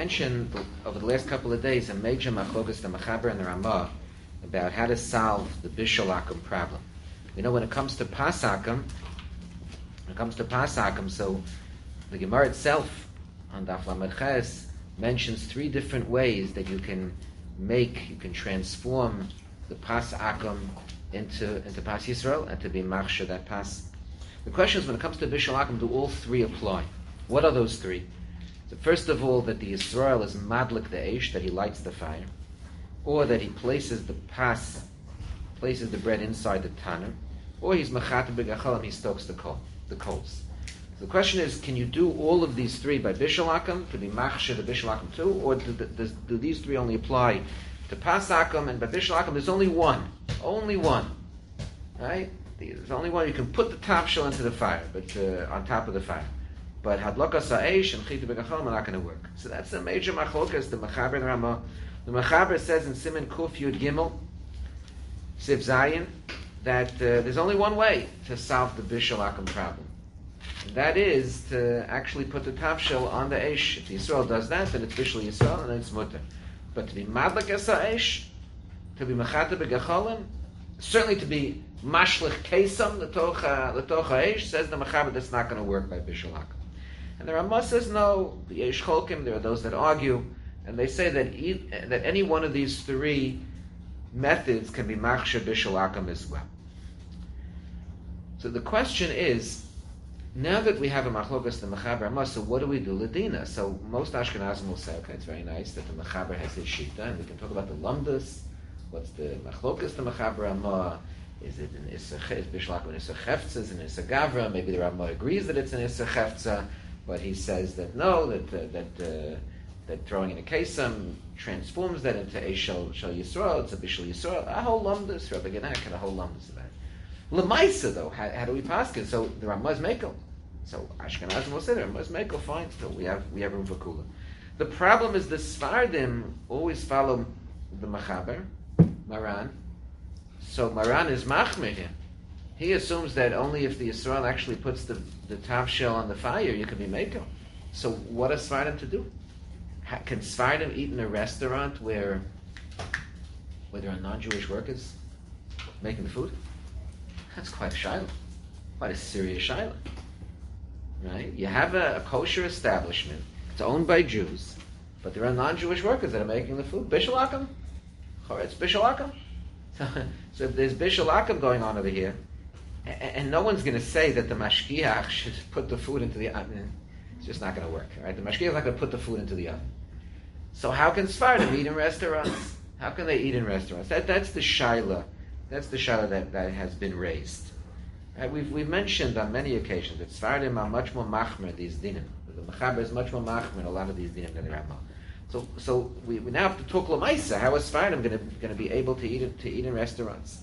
mentioned over the last couple of days a major machlokas, the Mechaber and the Ramah, about how to solve the Bishul Akum problem. You know, when it comes to Pasakum, so the Gemara itself on Daf Lamed Ches mentions 3 different ways that you can transform the Pas Akum into Pas Yisrael and to be Machshir that Pas. The question is, when it comes to Bishul Akum, do all 3 apply? What are those 3? So first of all, that the Yisrael is madlik the eish, that he lights the fire, or that he places the bread inside the tanner, or he's mechat b'gachalim, he stokes the coals. So the question is, can you do all of these 3 by Bishul Akum, to be machshir the Bishul Akum too, or do these 3 only apply to Pas Akum, and by Bishul Akum there's only one, right? There's only one. You can put the top shell into the fire, but on top of the fire. But hadlakas ha'esh and chita b'gachalim are not going to work. So that's a major machlokas, the Mechaber and Ramah. The Mechaber says in Siman Kuf Yud Gimel, Siv Zayin, that there's only one way to solve the Bishul Akum problem. And that is to actually put the top shell on the Eish. If Yisrael does that, then it's Bishul Yisrael and then it's Mutter. But to be Madlakas ha'esh, to be Mechata b'gachalim, certainly to be Mashlich Kesam, L'toch ha'esh, says the Mechaber, that's not going to work by Bishul Akum. And the Ramah says no, the Yesh Cholkim, there are those that argue, and they say that any one of these 3 methods can be Machshir Bishul Akum as well. So the question is, now that we have a Machlokas, the Mechaber Ramah, so what do we do Ladina? So most Ashkenazim will say, okay, it's very nice that the Mechaber has his Shita, and we can talk about the Lamdas. What's the Machlokas, the Mechaber Ramah? Is it an Issa Bishul Akum, an Issa Chefza, is it an Issa Gavra? Maybe the Ramah agrees that it's an Issa Chefza, but he says that no, that throwing in a kesam transforms that into a shal Yisrael, it's a bishul Yisrael. A whole lumdus, Rabbi Genak had a whole lumdus of that. Lemaisa though, how do we pass it? So the Ramah is mekel. So Ashkenazim will say the Ramah is mekel, fine. So we have room for kula. The problem is the Sfardim always follow the Mechaber, Maran. So Maran is machmir here. He assumes that only if the Yisrael actually puts the top shell on the fire, you can be mekel. So what are Sfardim to do? Can Sfardim eat in a restaurant where there are non-Jewish workers making the food? That's quite a shiloh, quite a serious shiloh, right? You have a kosher establishment, it's owned by Jews, but there are non-Jewish workers that are making the food. Bishul Akum? It's Bishul Akum? So if there's Bishul Akum going on over here, and no one's going to say that the mashgiach should put the food into the oven. It's just not going to work, right? The mashgiach is not going to put the food into the oven. So how can Sfardim eat in restaurants? How can they eat in restaurants? That's the shaila. That's the shaila that has been raised. Right? We've mentioned on many occasions that Sfardim are much more machmer these dinim. The Mechaber is much more machmer in a lot of these dinim than the Ramah. So we now have to talk l'maisa. How is Sfardim going to be able to eat in restaurants?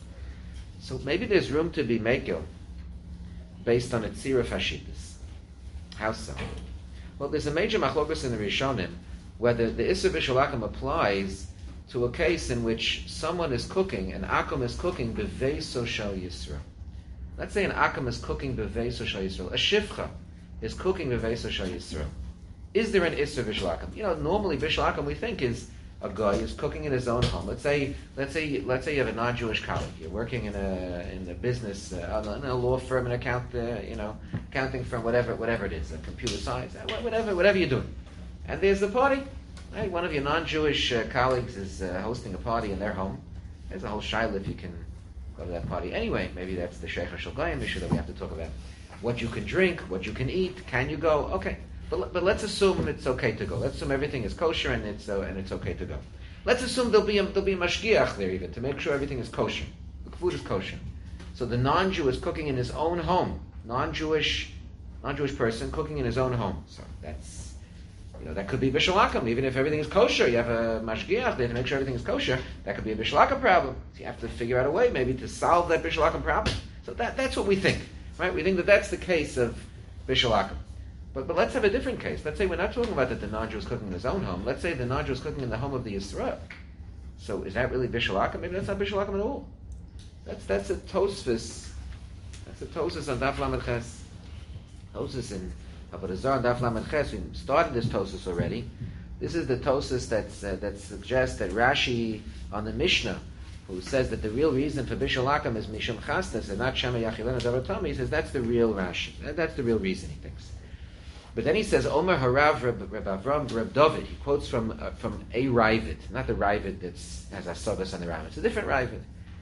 So maybe there's room to be mekel based on a tzira fashitas. How so? Well, there's a major machlokas in the Rishonim whether the Issa Bishul Akum applies to a case in which someone is cooking, an Akum is cooking b'veiso shel Yisrael. Let's say an Akum is cooking b'veiso shel Yisrael. A Shifcha is cooking b'veiso shel Yisrael. Is there an Issa Bishul Akum? You know, normally Bishul Akum we think is a guy who's cooking in his own home. Let's say you have a non-Jewish colleague. You're working in a business, in a law firm, an accounting firm, whatever it is, a computer science, whatever you're doing. And there's a party. Right? One of your non-Jewish colleagues is hosting a party in their home. There's a whole shaila if you can go to that party. Anyway, maybe that's the Sheikh HaShulgayim issue that we have to talk about. What you can drink, what you can eat, can you go? Okay. But let's assume it's okay to go. Let's assume everything is kosher and it's okay to go. Let's assume there'll be a mashgiach there even to make sure everything is kosher. The food is kosher. So the non-Jew is cooking in his own home. Non-Jewish person cooking in his own home. So that's that could be Bishul Akum. Even if everything is kosher, you have a mashgiach there to make sure everything is kosher. That could be a Bishul Akum problem. So you have to figure out a way maybe to solve that Bishul Akum problem. So that's what we think, right? We think that that's the case of Bishul Akum. But let's have a different case. Let's say we're not talking about that the non-Jew is cooking in his own home. Let's say the non-Jew is cooking in the home of the Yisrael. So is that really Bishul Akum? Maybe that's not Bishul Akum at all. That's a Tosfos. That's a Tosfos on Daf Lamed Ches. Tosfos in Avodah Zarah on Daf Lamed Ches. We started this Tosfos already. This is the Tosas that suggests that Rashi on the Mishnah, who says that the real reason for Bishul Akum is Mishum Chasnas and not Shema Yachilena Davatami, he says that's the real Rashi. That's the real reason, he thinks. But then he says, Omer Harav Reb Avram Reb David. He quotes from a Ravid, not the Ravid that has Asagas on the Ram. It's a different Ravid.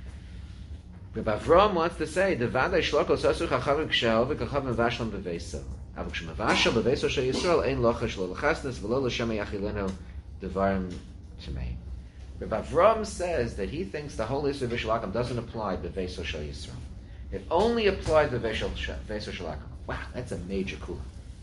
Reb Avram wants to say, Devadai Shloko Sasu Chachavim Kshel V'Kachavim Vashlam B'Veiso. Avuk Shem Vashlam B'Veiso Shel Yisrael Ein Locha Shlo L'Chasnas V'Lo L'Shem Yachilenu Devarim Tmei. Reb Avram says that he thinks the whole issue of Bishul Akum doesn't apply to B'Veiso Shel Yisrael. It only applies to B'Veiso Shel Akum. Wow, that's a major kula.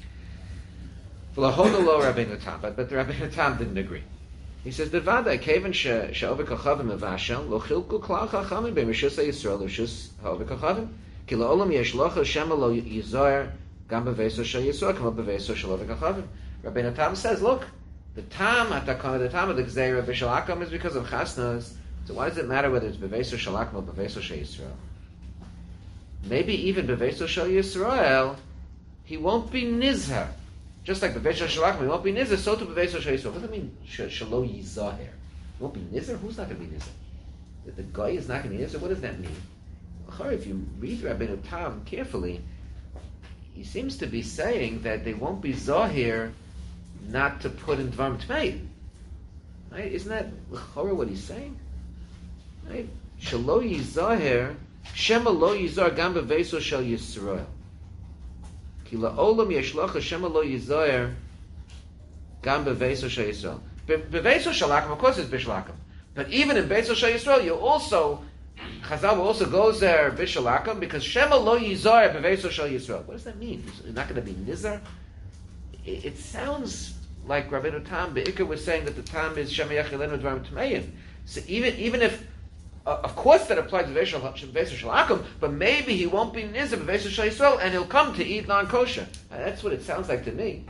But the Rabbeinu Tam didn't agree. He says, "Devada kevan she'ovek hachavim mevashel lo chilku klal chachamim b'mishusay Yisrael l'shus ha'ovek hachavim ki la'olam yesh locha shema lo yizoyer gam b'veiso shel Yisrael kama b'veiso shel ovek hachavim." Rabbeinu Tam says, "Look, the tam of the gzeira b'shel Akum is because of chasnas. So why does it matter whether it's b'veiso shel Akum or b'veiso shel Yisrael? Maybe even b'veiso shel Yisrael, he won't be nizhar." Just like B'Veiso Shel Akum, he won't be Nizar, so to B'Veiso Shel Yisrael. What does that mean, Shelo Yizahir? He won't be Nizar? Who's not going to be Nizar? That the guy is not going to be Nizar? What does that mean? If you read Rabbeinu Tam carefully, he seems to be saying that they won't be Zahir not to put in Dvarim Tmei. Right? Isn't that what he's saying? Right? Shelo Yizahir, Shema Lo Yizahir Gam B'Veiso Shel Yisrael. La'olam yeshlocha shema lo yizoyer gam b'veiso shel Yisrael. B'veiso shel Akum, of course, is Bishul Akum. But even in Beiso shel Yisrael, you also, Chazal will also goes there Bishul Akum because shema lo yizoyer b'veiso shel Yisrael. What does that mean? You're not going to be nizar? It sounds like Rabbeinu Tam Be'ikar was saying that the Tam is shema yachilenu dvarim tmeim. So even if of course, that applies to B'Veiso Shel Akum, but maybe he won't be Nizar B'Veiso Shel Yisrael, and he'll come to eat non-kosher. That's what it sounds like to me.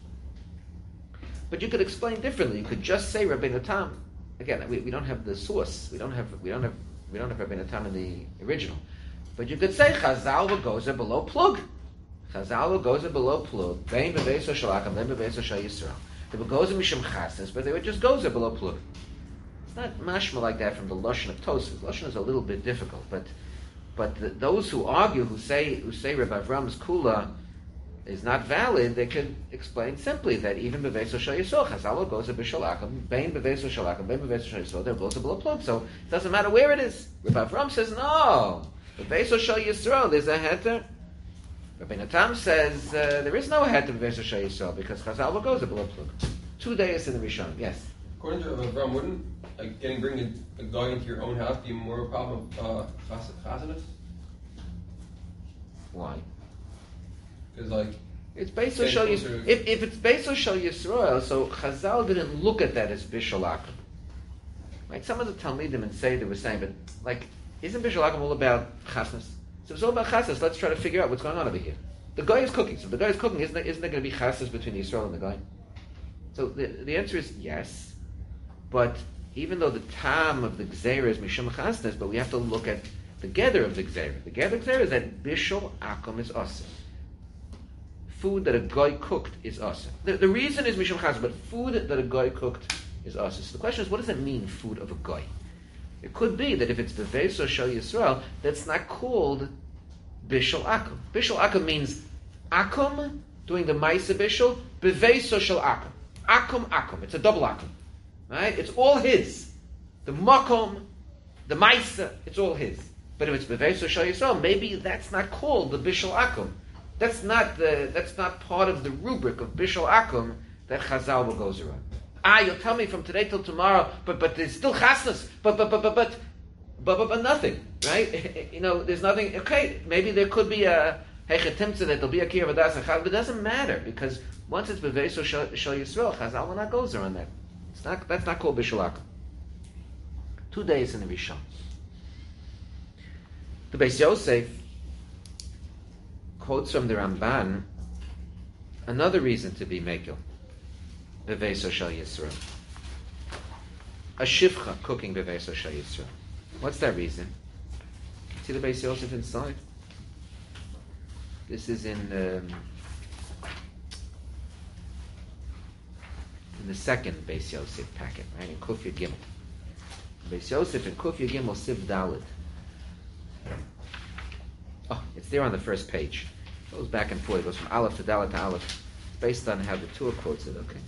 But you could explain differently. You could just say Rabbeinu Tam. Again, we don't have the source. We don't have Rabbeinu Tam in the original. But you could say Chazal v'Gozer below plug. Chazal v'Gozer below plug. Bein B'Veiso Shel Akum, bein B'Veiso Shel Yisrael. The Gozer mishum chasnas, but they would just Gozer below plug. Not mashma like that from the Lashon of Tosfos. Lashon is a little bit difficult, but those who argue, who say Rabbi Avram's kula is not valid, they could explain simply that even b'veiso shel Yisrael, Chazal goes to b'shel Akum, bein b'veiso shel Akum, bein b'veiso shel Yisrael, there goes a below plug. So it doesn't matter where it is. Rabbi Avram says no. B'veiso shel Yisrael, there's a heter. Rabbeinu Tam says there is no heter b'veiso shel Yisrael because Chazal goes to below plug. 2 days in the Rishon. Yes. According to Rabbi Avram, wouldn't bringing a guy into your own house be more of a problem of chasanas? Why? Because it's Beiso Shel Yisrael. If it's Beiso Shel Yisrael, so Chazal didn't look at that as Bishul Akum. Right? Some of the Talmidim and say they were saying, but isn't Bishul Akum all about chasnas? So if it's all about chasnas, let's try to figure out what's going on over here. The guy is cooking. So if the guy is cooking, isn't there going to be chasnas between Yisrael and the guy? So the answer is yes. But even though the tam of the gzeira is mishum chasnas, but we have to look at the gather of the gzeira. The gather of the gzeira is that Bishul Akum is awesome. Food that a guy cooked is awesome. The reason is mishum chasnas, but food that a guy cooked is awesome. So the question is, what does it mean, food of a guy? It could be that if it's B'Veiso Shel Yisrael, that's not called Bishul Akum. Bishul Akum means Akum, doing the Maisa Bishul, B'Veiso Shel Akum. Akum. It's a double Akum. Right? It's all his. The Makom, the Maisa, it's all his. But if it's B'Veiso Shel Yisrael, maybe that's not called the Bishul Akum. That's not part of the rubric of Bishul Akum that Chazal goes around. You'll tell me from today till tomorrow, but there's still chasnas, but nothing, right? There's nothing. Okay, maybe there could be a hechetimtza that there'll be a kir v'das and chaz, but it doesn't matter because once it's b'veiso shel Yisrael, Chazal will not go around that. That's not called Bishul Akum. 2 days in the Rishon. The Beis Yosef quotes from the Ramban another reason to be Mekel. B'veiso shel Yisrael. A shivcha cooking b'veiso shel Yisrael. What's that reason? See the Beis Yosef inside? This is in in the second Beis Yosef packet, right? In Kufya Gimel. Beis Yosef and Kufya Gimel Siv Dalit. Oh, it's there on the first page. It goes back and forth. It goes from Aleph to Dalit to Aleph. It's based on how the Tur quotes it, okay?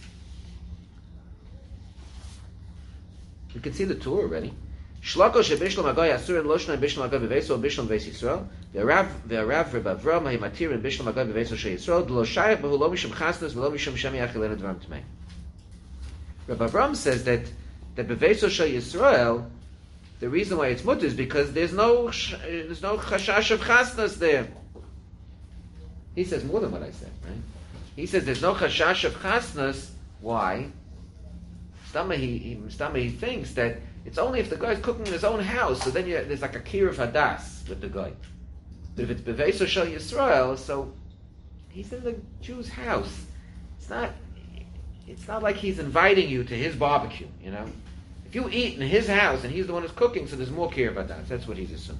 You can see the Tur already. Shlako shebishlam agoy asur and loshna and bishlam agoy beveso and bishlam beis Yisrael. Ve'arav Reb Avram ha'matir and bishlam agoy beveso she Yisrael. D'lo shayach behu lo mishum chasnas v'lo mishum shemi achilenu dvarim tmei. Reb Avram says that beveso she Yisrael, the reason why it's mutter is because there's no chashash of chasnas there. He says more than what I said, right? He says there's no chashash of chasnas. Why? He thinks that it's only if the guy's cooking in his own house, so then there's like a kir of hadas with the guy. But if it's beveso shel Yisrael, so he's in the Jew's house. It's not like he's inviting you to his barbecue, you know. If you eat in his house and he's the one who's cooking, so there's more kir of hadas. That's what he's assuming.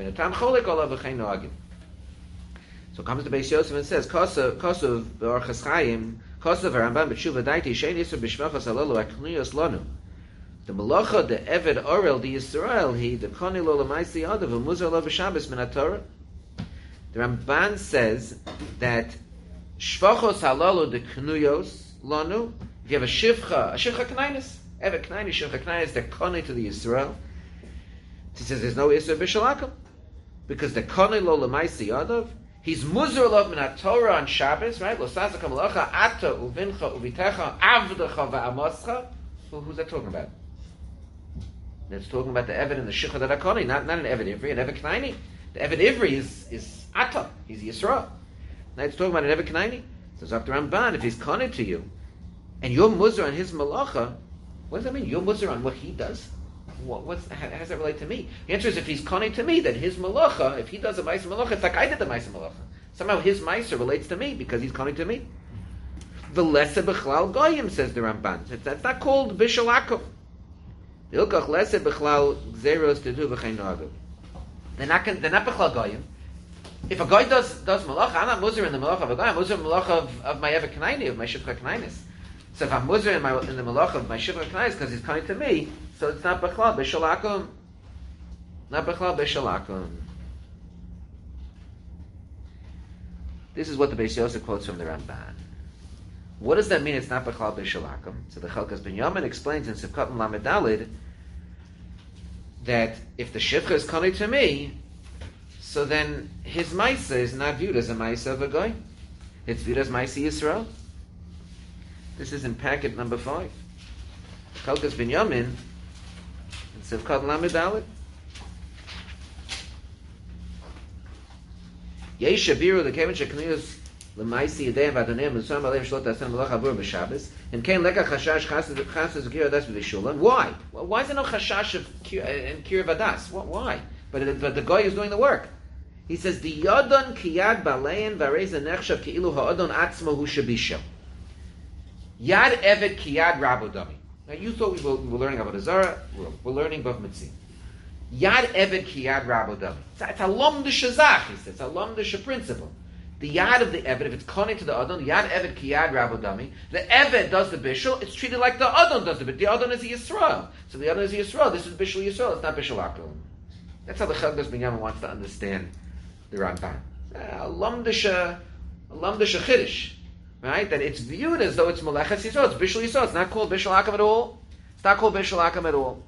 So comes the Beis Yosef and says, Kosav v'orchas chayim, Kosav v'rambam b'tshuva daiti, shein yisur b'shmachas halolu akniyos lonu. The malacha, the eved orel, the Yisrael, he, the koni lo l'maisi adav, v'muzar lo b'shabes min haTorah. The Ramban says that shvachos halolu the knuyos lonu, if you have a shivcha knainis, eved knainis, shivcha knainis, they're koni to the Yisrael. He says there's no yisur b'shalakim, because the koni lo l'maisi adav, he's muzar lov min haTorah on Shabbos, right? Lo sasa kamalacha ata uvincha uvitecha avdecha va'amoscha. Who's that talking about? That's talking about the Eved and the Shicha that Akoni, not an Eved Ivri, an Eved Knaini. The Eved Ivri is Ata, he's Yisra. Now it's talking about an Eved Knaini. Says Dr. Ramban, if he's Koni to you, and you're muzar on his malacha, what does that mean? You're muzar on what he does? How does that relate to me? The answer is if he's Koni to me, then his malacha, if he does a Maisa malacha, it's like I did the Maisa malacha. Somehow his Maisa relates to me because he's Koni to me. The lesser bechlal goyim, says the Ramban. That's not called bishalakum. Ilkach lesser bechlal gzeros tedu v'chein noagav. They're not bechlal goyim. If a guy does malacha, I'm not muzar in the malacha of a guy. I'm muzar in the malacha of my Eved Knaini, of my Shivcha Knainis. So if I'm muzar in the malacha of my Shivcha Knainis because he's coming to me, so it's not bechlal bishalakum. Not bechlal bishalakum. This is what the Beis Yosef quotes from the Ramban. What does that mean? It's not b'chlal b'shalakum. So the Chalkas Binyamin explains in Sivkot Lamed Dalid that if the shivcha is koni to me, so then his ma'isa is not viewed as a ma'isa of a guy. It's viewed as ma'isa Yisrael. This is in packet number 5. Chalkas Binyamin in Sivkot Lamed Dalid. Yesh Shabiru the Kevin Shekniyos. L'maisi yedei v'adonim l'sam aleim shlot asen v'loch avur b'Shabbos. And kein leka chashash chasas kir adas v'vishulam. Why? Well, why is there no chashash of kir vadas? Why? But the guy is doing the work. He says the yodon kiyad balein v'areza nechshav keilu ha'odon atzmo hu shabisha. Yad evet kiyad rabodami. Now you thought we were learning about Azara. We're learning about Mitzvah. Yad evet kiyad rabodami. It's a lomdish zach. He says it's a lomdish principle. The yad of the Eved, if it's koni to the Adon, yad Eved ki yad rabodami, the Eved does the bishul, it's treated like the Adon does the bishul. The Adon is a Yisrael. So the Adon is a Yisrael. This is bishul Yisrael, it's not bishul Akum. That's how the Chalkas Binyamin wants to understand the Ramban. A lamdisha chiddush, right? That it's viewed as though it's Melechas Yisrael, it's bishul Yisrael. It's not called bishul Akum at all. It's not called bishul Akum at all.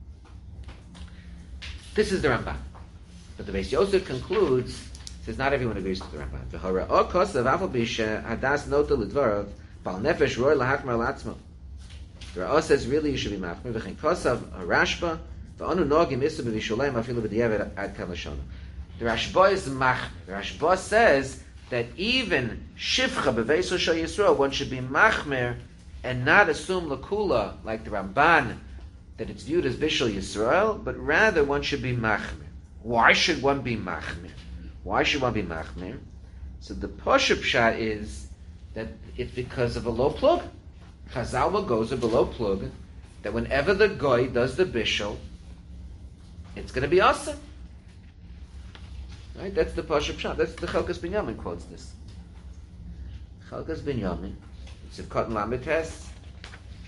This is the Ramban. But the Beis Yosef concludes, says not everyone agrees with the Ramban. V'hara o kosav afal bisha hadas nota l'dvarav bal nefesh roy lahakmar latzmo. The Ra'ah says really you should be machmir. V'chein kosav harashba v'anu nogim isu b'vishulayim afilu b'diavad ad kan lashonu. The Rashba is machmir. The Rashba says that even shivcha b'veiso shal Yisrael one should be machmir and not assume lakula like the Ramban that it's viewed as bishul Yisrael, but rather one should be machmir. Why should one be machmir? Why should one be machmir? So the Pashup Pshat is that it's because of a low plug. Chazal goes a below plug that whenever the goy does the bishul, it's going to be awesome. Right? That's the Pashup Pshat. That's the Chalkas Binyamin quotes this. Chalkas Binyamin, Sivkot Lamed Tes,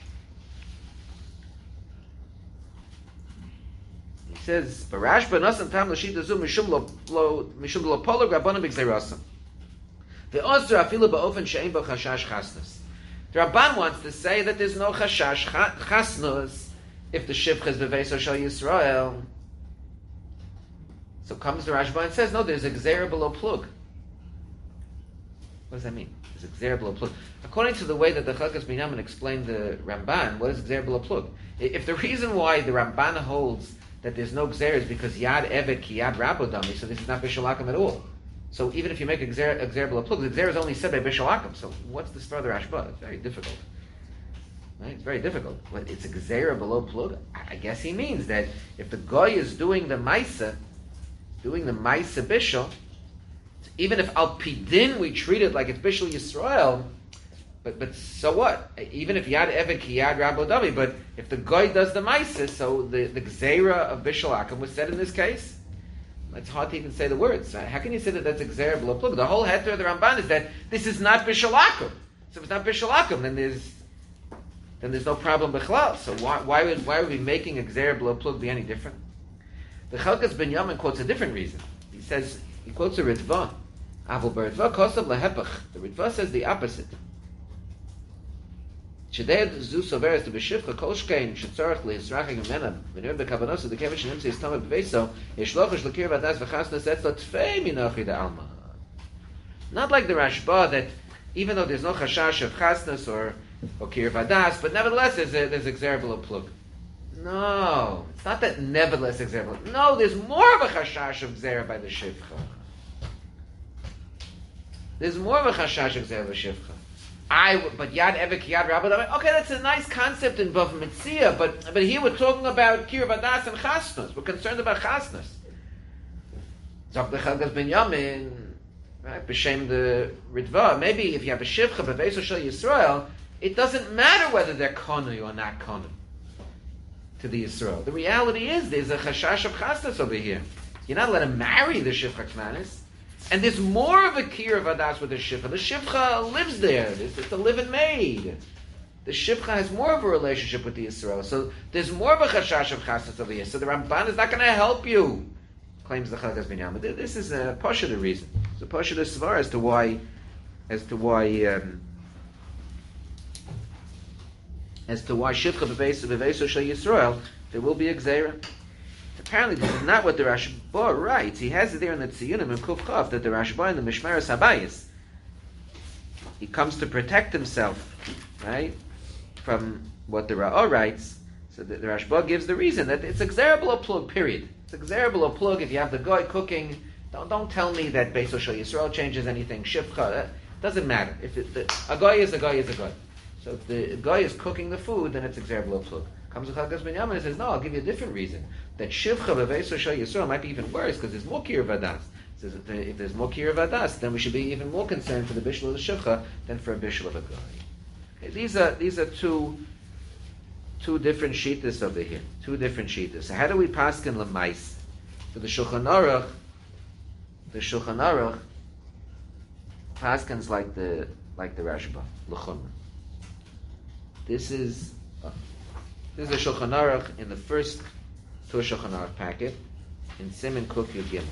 says, "Barashba nasan tam l'shita zu mishum lo polog rabbanim b'gzeirasam. The osir afilu ba'ofen she'en bo chashash chasnus." The Ramban wants to say that there's no chashash chasnus if the shivcha is b'veiso shel Yisrael. So comes the Rashba and says, no, there's a gzeira below plug. What does that mean? There's a gzeira below plug. According to the way that the Chelkas Binyamin explained the Ramban, what is gzeira below plug? If the reason why the Ramban holds that there's no gzeira is because yad evet ki yad rabodami, so this is not bishalakim at all. So even if you make a gzeira below plug, the gzeira is only said by bishalakim. So what's this further Rashba? It's very difficult. Right? It's very difficult. But it's a gzeira below plug. I guess he means that if the goy is doing the maisa bishul, even if al pidin we treat it like it's bishul Yisrael, but so what? Even if yad evet ki yad rabodami, but if the goy does the maisa, so the gzeira of bishul akum was said in this case. It's hard to even say the words. How can you say that that's a gzeira below plug? The whole heter of the Ramban is that this is not bishul akum. So if it's not bishul akum, then there's no problem b'chlal. So why would we making a gzeira below plug be any different? The Chelkas Binyamin quotes a different reason. He quotes a Ritva. Aval b'Ritva kosav lehepach. The Ritva says the opposite. Shedei zu soveres to b'shivcha kol shkein shetzorach lehisraching imena v'nir b'kavanos the kevish nimtzi is tamid b'veiso yishlochish l'kir v'adas v'chasnas etzlo tfei minachi da'alma. Not like the Rashba that even though there's no chashash of chasnas or kir v'adas, but nevertheless there's a gzeira below plug. No, it's not that nevertheless example. No, there's more of a chashash of gzeira by the shivcha. There's more of a chashash of gzeira by shivcha. But yad evet yad rabba. Okay, that's a nice concept in Bav Mitzia, but here we're talking about kir vadas and chasnas. We're concerned about chasnas. Zok the Chelkas Binyamin, right? B'shem the Ritva. Maybe if you have a shivcha b'veiso shel Yisrael, it doesn't matter whether they're konu or not konu to the Yisrael. The reality is there's a chashash of chasnas over here. You're not allowed to marry the shivcha knanis. And there's more of a kir of adas with the shivcha. The shivcha lives there. It's a living maid. The shivcha has more of a relationship with the Yisrael. So there's more of a chashash of chasnas over here. So the Ramban is not going to help you, claims the Chelkas Binyamin. This is a pashut reason. It's a pashut svar as to why shivcha b'veiso shel Yisrael there will be a gzeira. Apparently, this is not what the Rashba writes. He has it there in the Tziyunim and Kuf Chav that the Rashba in the Mishmeres Habayis, he comes to protect himself, right, from what the Ra'ah writes. So the Rashba gives the reason that it's a gzeira below plug. Period. It's a gzeira below plug. If you have the goy cooking, don't tell me that Beiso Shel Yisrael changes anything. Shivcha, that doesn't matter. If a goy is a goy is a goy. So if the guy is cooking the food, then it's a gzeira below plug. Comes the Chelkas Binyamin and says, no, I'll give you a different reason. That shivcha b'veiso shel Yisrael might be even worse because there's more kir vadas. Says if there's more kir vadas, then we should be even more concerned for the bishul of the shivcha than for a bishul of a guy. Okay, these are two different shittas over here. Two different shittas. So how do we paskin lemais? For the Shulchan Aruch paskins like the Rashba l'chumra. This is a Shulchan Aruch in the first Tur Shulchan Aruch packet in Siman Kuf Yud Gimel.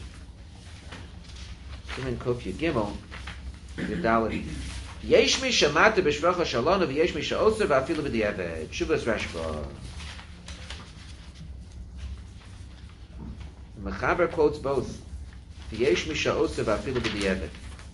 Siman Kuf Yud Gimel, Yudalit. Yesh mi shamata b'shvacha shalonu v'yesh mi sha'oser v'afilu b'di'eved. Shuvas Rashba. Mechaber quotes both. V'yesh mi sha'oser v'afilu b'di'eved.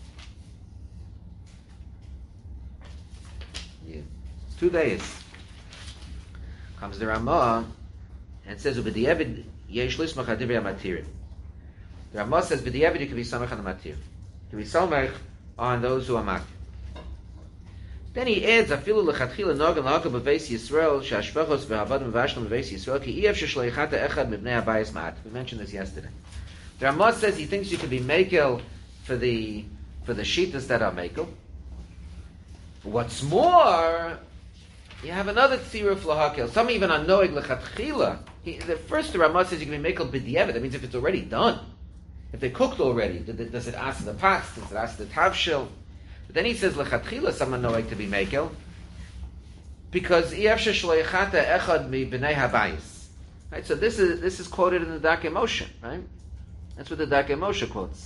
Yeah. 2 days. Comes the Ramah and says, "Ubediavad yesh lismach adivrei hamatir." The Ramah says, "Bediavad you can be samach on the matir. You can be samach on those who are matir." Then he adds, "Afilu lechatchila nogan lahakol b'veis Yisrael she'ashvachos ve'avadim v'ashlam b'veis Yisrael ki iyef sheshleichata echad mibnei habayis ma'at." We mentioned this yesterday. The Ramah says he thinks you can be mekel for the shittas that are mekel. What's more, you have another tzira flahakel. Some even are noeg lechatchila. The first Ramah says you can be mekel b'diavad. That means if it's already done, if they cooked already, does it ask the pots? Does it ask the tavshil? But then he says lechatchila someone noeg to be mekel because iyaf sheshloichata echad mi b'nei habayis. Right? So this is quoted in the Darkei Moshe, right? That's what the Darkei Moshe quotes.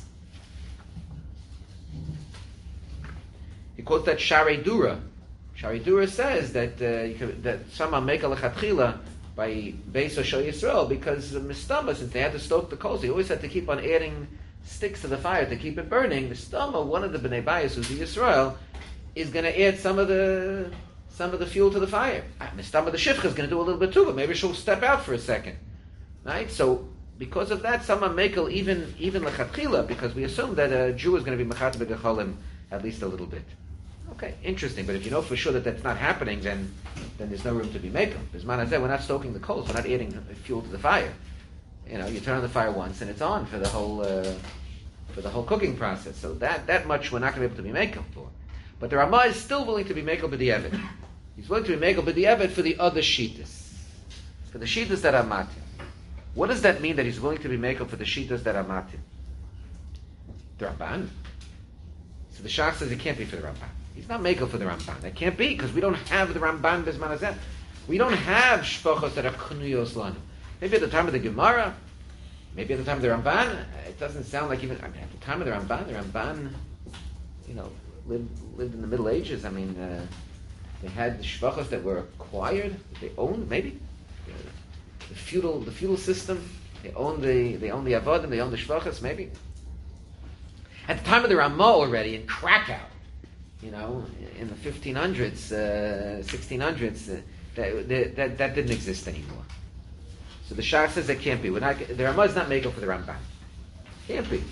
He quotes that Sharei Dura. Sharei Dura says that that someone make a lechatchila by Beis Shel Yisrael because the Mistama, since they had to stoke the coals, they always had to keep on adding sticks to the fire to keep it burning. Mistama, one of the Bnei Bayis who's the Yisrael, is going to add some of the fuel to the fire. Mistama, the Shifcha, is going to do a little bit too, but maybe she'll step out for a second, right? So because of that, someone makel even lechatchila, because we assume that a Jew is going to be mechat b'gecholim at least a little bit. Okay, interesting. But if you know for sure that that's not happening, then there's no room to be makel. As Man said, we're not stoking the coals, we're not adding fuel to the fire. You know, you turn on the fire once and it's on for the whole cooking process. So that much we're not going to be able to be makel for. But the Ramah is still willing to be makel b'di'evet. He's willing to be makel b'di'evet for the other shittas, for the shittas that are matim. What does that mean that he's willing to be makel for the shittas that are matim? The Ramban. So the Shach says it can't be for the Ramban. He's not makel for the Ramban. That can't be, because we don't have the Ramban Bezman Hazeh. We don't have shpachos that are knuyos lanu. Maybe at the time of the Gemara, maybe at the time of the Ramban, it doesn't sound like even, at the time of the Ramban, you know, lived in the Middle Ages. I mean, they had the shpachos that were acquired, that they owned, maybe. The feudal system, they owned the avodim, they owned the shpachos, maybe. At the time of the Ramah already, in Krakow, you know, in the 1500s, 1600s, that didn't exist anymore. So the Shach says that can't be. The Ramah is not makel for the Ramban. Can't be.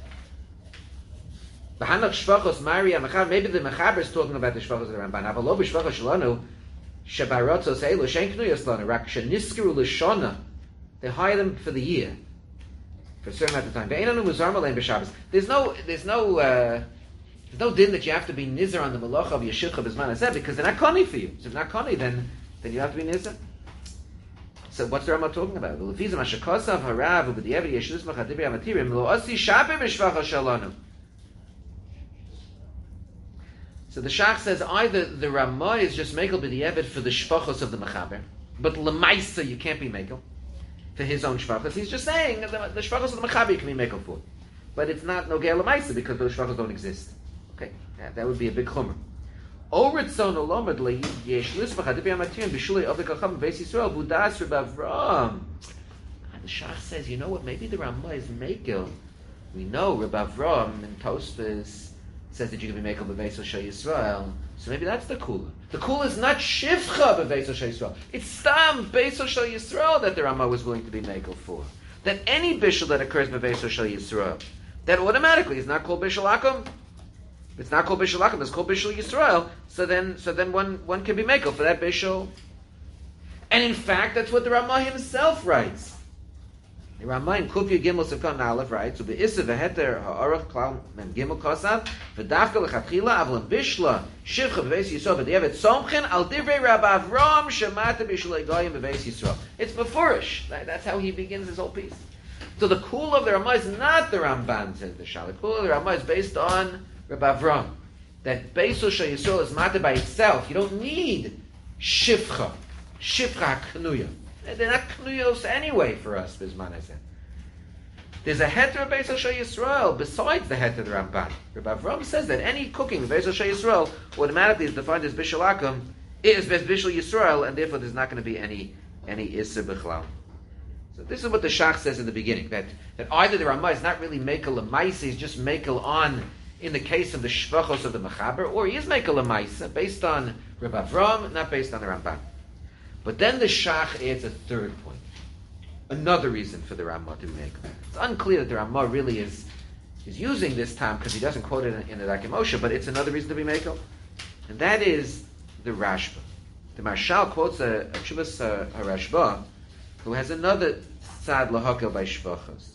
Maybe the Mechaber is talking about the Shvachos of the Ramban. Avalo b'Shvachos shelanu shebarotzos elu shein knuyos lanu rak sheniskiru l'shona. They hire them for the year, for a certain amount of time. Ve'enanu muzar maleim b'Shabbos. There's no din that you have to be nizer on the malacha of yeshilcha b'zman hazeh, because they're not koni for you. So if not koni, then you have to be nizer. So what's the Ramah talking about? L'fizim ashakosav harav u'b'di'evet yeshus machadibri amatirim lo osi shabe b'Shvachos shelanu. So the Shach says either the Ramah is just makel b'di'evet for the shvachos of the Mechaber, but l'maisa you can't be makel for his own shvachos. He's just saying the shvachos of the Mechaber you can be makel for, but it's not nogei l'maisa because those shvachos don't exist. Okay, that would be a big chumrah. Oritzon olomad yesh lismach adibi amatim b'shulei of the kacham b'Beis Yisrael budas Rebbe the Shach says, you know what? Maybe the Ramah is makel. We know Rebbe Avram in Tosfos says that you can be makel b'Beis Shel Yisrael. So maybe that's the kula. The kula is not shivcha b'Beis Shel Yisrael. It's stam Beis Shel Yisrael that the Ramah was willing to be makel for. That any bishul that occurs b'Beis Shel Yisrael, that automatically is not called bishul akum. It's not called bishul akum. It's called bishul Yisrael. So then one can be makel for that bishul. And in fact, that's what the Ramah himself writes. The Ramah in Kufya Gimel Sefkan Aleph writes, "So be'isa v'heter ha'arach klal mem Gimel Kosav v'dafka lechatchila avlam bishla shivcha b'Beis Yisrael v'di'evet somchen al divrei Rabbi Avram shemata b'shlei goyim b'Beis Yisrael." It's beforish. That's how he begins his whole piece. So the kula of the Ramah is not the Ramban, says the Shach. The kula of the Ramah is based on Rabbi Avram. That Beis Shel Yisrael is mata by itself. You don't need shivcha knuya. They're not knuyos anyway for us, Bizman Hazeh. There's a heter of Beis Shel Yisrael besides the heter of the Ramban. Rabbi Avram says that any cooking of Beis Shel Yisrael automatically is defined as Bishul Akum, is Bishul Yisrael, and therefore there's not going to be any Isser B'chlal. So this is what the Shach says in the beginning, that either the Ramah is not really Mekel L'maisa, he's just Mekel on, in the case of the Shvachos of the Mechaber, or he is Mekel L'maisa, based on Rabbi Avram, not based on the Ramban. But then the Shach adds a third point. Another reason for the Ramah to be makel. It's unclear that the Ramah really is using this time because he doesn't quote it in the Darkei Moshe, but it's another reason to be makel. And that is the Rashba. The Marshal quotes a Chuvas HaRashba who has another tzad lahakel by shvachos.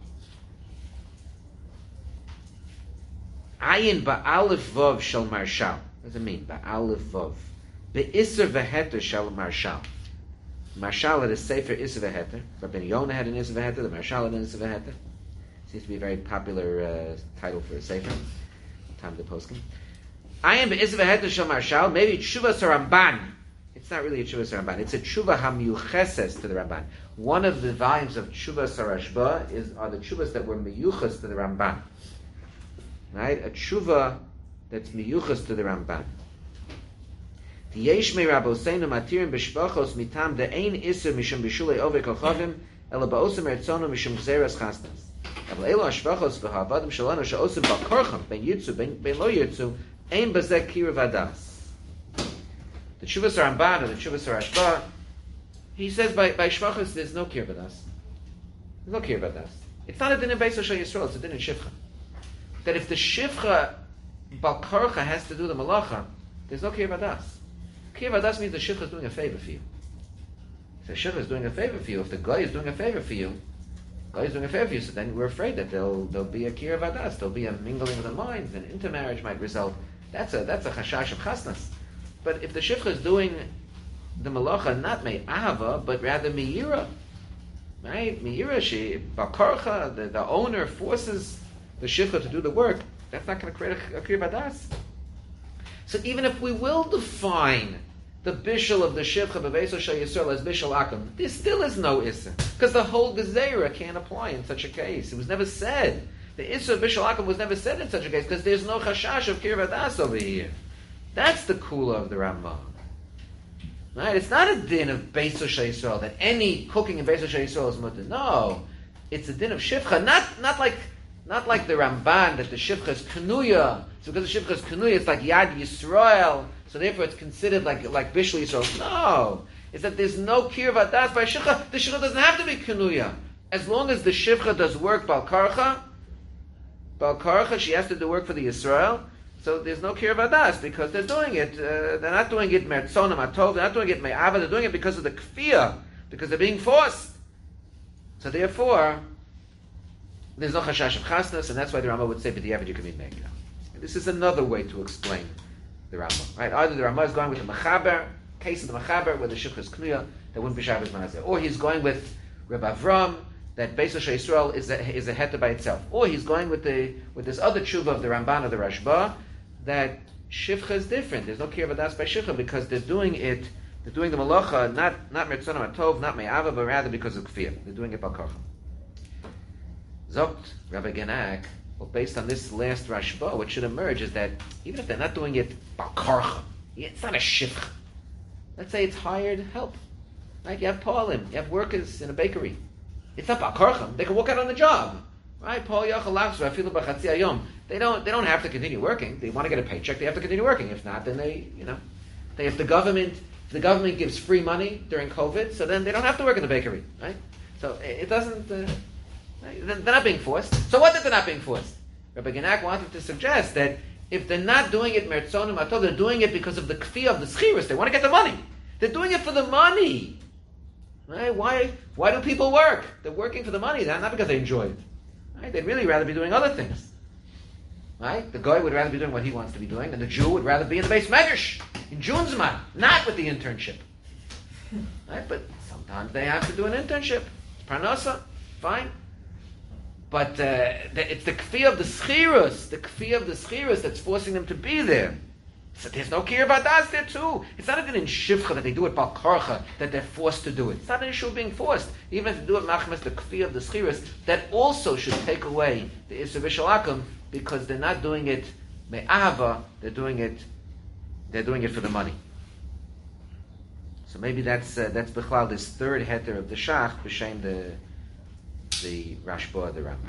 Ayin ba'alef vav shel Marshal. What does it mean? Ba'alef vav. Be'isr v'heter shel Marshal. Marshal had a sefer Isser v'heter. Rabbi Yonah had an Isser v'heter. The Marshal had an Isser v'heter. Seems to be a very popular title for a sefer. Time of the poskim. Ayin be'isr v'heter shel Marshal. Maybe Tshuvas Ramban. It's not really a Tshuvas Ramban. It's a Tshuva HaMiyucheses to the Ramban. One of the volumes of Tshuvas HaRashba are the Tshuvas that were Miyuches to the Ramban. Right? A Tshuva that's Miyuches to the Ramban. Yesh me Rabboseinu matirim b'shvachos mitam de'ein iser mishum b'shulei ovei kochavim ela ba'osem eretzono mishum gzeras chasnas. Aval elo hashvachos v'ha'avadim shalanu she'osem ba'korcham ben yitzu ben lo yitzu ein bazeh kirav hadas. The Tshuvas Ramban or the Tshuvas Rashba, he says by shvachos there's no kirav hadas. There's no kirav hadas. It's not a din in Beis Shal Yisrael. It's a din in Shivcha. That if the Shivcha Balkarcha has to do the malacha, there's no kirav hadas. Kirav hadas means the shivcha is doing a favor for you. If the shivcha is doing a favor for you, if the guy is doing a favor for you, so then we're afraid that there'll be a kirav hadas, there'll be a mingling of the minds, and intermarriage might result. That's a chashash of chasnas. But if the shivcha is doing the malacha not me'ahava, but rather me'ira, right? Me'ira, bakarcha, the owner forces the shivcha to do the work, that's not going to create a kirav hadas. So even if we will define the bishul of the shivcha b'Beis Shal Yisrael as bishul akum, there still is no issa, because the whole gezerah can't apply in such a case. It was never said. The issa of bishul akum was never said in such a case, because there's no chashash of kirav hadas over here. That's the kula of the Rambam. Right? It's not a din of Beis Shal Yisrael that any cooking in Beis Shal Yisrael is mutter. No, it's a din of shivcha. Not like the Ramban that the shivcha is kanuya. So because the shivcha is kanuya, it's like Yad Yisrael. So therefore, it's considered like Bishul Yisrael. No, it's that there's no kirav hadas by shivcha. The shivcha doesn't have to be kanuya. As long as the shivcha does work balkarcha, she has to do work for the Yisrael. So there's no kirav hadas because they're doing it. They're not doing it mertzonam atov. They're not doing it me'ava. They're doing it because of the kfiyah, because they're being forced. So therefore, there's no chashash of chasnas, and that's why the Rambam would say, b'diavad you can be mekil. This is another way to explain the Rambam. Right? Either the Rambam is going with the Mechaber, case of the Mechaber, where the shivcha is knuya, that wouldn't be Shabbos Manazeh. Or he's going with Reb Avram, that Beis Shal Yisrael is a heta by itself. Or he's going with this other tshuva of the Ramban or the Rashba, that shivcha is different. There's no kirav hadas by shivcha because they're doing the malacha, not mertzonam atov, not me'ava, but rather because of kfir. They're doing it balkarcha. Zokt Rabbi Genak, well, based on this last Rashba, what should emerge is that even if they're not doing it balkarcha, it's not a shivcha. Let's say it's hired help. Right? You have polim, you have workers in a bakery. It's not balkarcha. They can walk out on the job. Right? Paul Yachal Afilu B'Chatzi Hayom. They don't have to continue working. They want to get a paycheck. They have to continue working. If not, then if the government gives free money during COVID, so then they don't have to work in the bakery. Right? So it doesn't. They're not being forced. So what if they're not being forced? Rabbi Genak wanted to suggest that if they're not doing it mertzonim atov, they're doing it because of the kfiyah of the schiris. They want to get the money. They're doing it for the money. Right? Why do people work? They're working for the money, not because they enjoy it. Right? They'd really rather be doing other things. Right? The guy would rather be doing what he wants to be doing, and the Jew would rather be in the Beis Medrash, in Junzman, not with the internship. Right? But sometimes they have to do an internship. It's parnasa, fine. But it's the kfiyah of the schirus, that's forcing them to be there. So there's no kirav hadas there too. It's not even in shivcha that they do it balkarcha, that they're forced to do it. It's not an issue of being forced. Even if they do it machmas, the kfiyah of the schirus, that also should take away the issur b'shul akum, because they're not doing it me'ahava, they're doing it for the money. So maybe that's b'chlal this third heter of the shach b'shem the Rashba, the Rambam.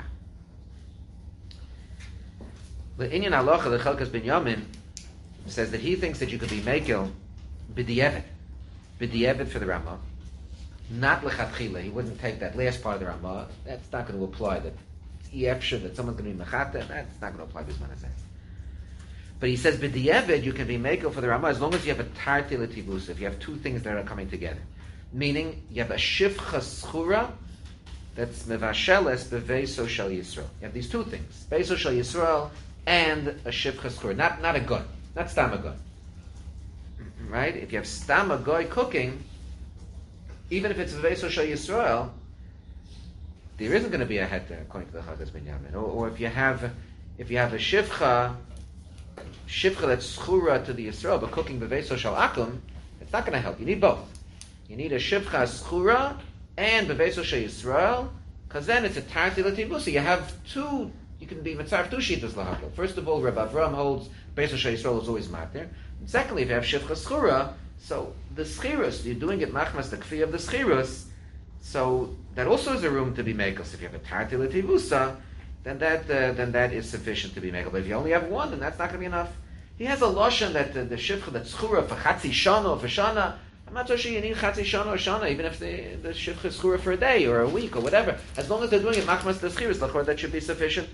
The Inyan Halacha, the Chelkas Binyamin, says that he thinks that you could be mekel b'di'evet for the Rambam, not lechatchila. He wouldn't take that last part of the Rambam. That's not going to apply. That efshur that someone's going to be mechata. That's not going to apply b'zman hazeh. But he says b'di'evet you can be mekel for the Rambam as long as you have a tarti l'tivus. If you have two things that are coming together, meaning you have a shivcha schura. That's mevasheles beveso shel Yisrael. You have these two things: beso shel Yisrael and a shivcha schura. Not a gun. Not stam a gun. Right? If you have stam a goy cooking, even if it's beso shel Yisrael, there isn't going to be a heter according to the Chelkas Binyamin. Or if you have a shivcha that's schura to the Yisrael, but cooking beveso shel akum, It's not going to help. You need both. You need a shivcha schura and beveso she Yisrael, because then it's a tarti lativusa. You have two. You can be mitzaref two shitas lahakil. First of all, Rabbi Avram holds beveso she Yisrael is always matir. And secondly, if you have shivcha schura, so the schirus, you're doing it machmas the kfi of the schirus, so that also is a room to be mekel. So if you have a tarti lativusa, then that is sufficient to be mekel. But if you only have one, then that's not going to be enough. He has a lotion that the shivcha, that schura for chatzi shana or for shana. I'm not so sure you need chatzi shana or shana, even if the shivcha is schura for a day or a week or whatever. As long as they're doing it machmas the schirus, that should be sufficient.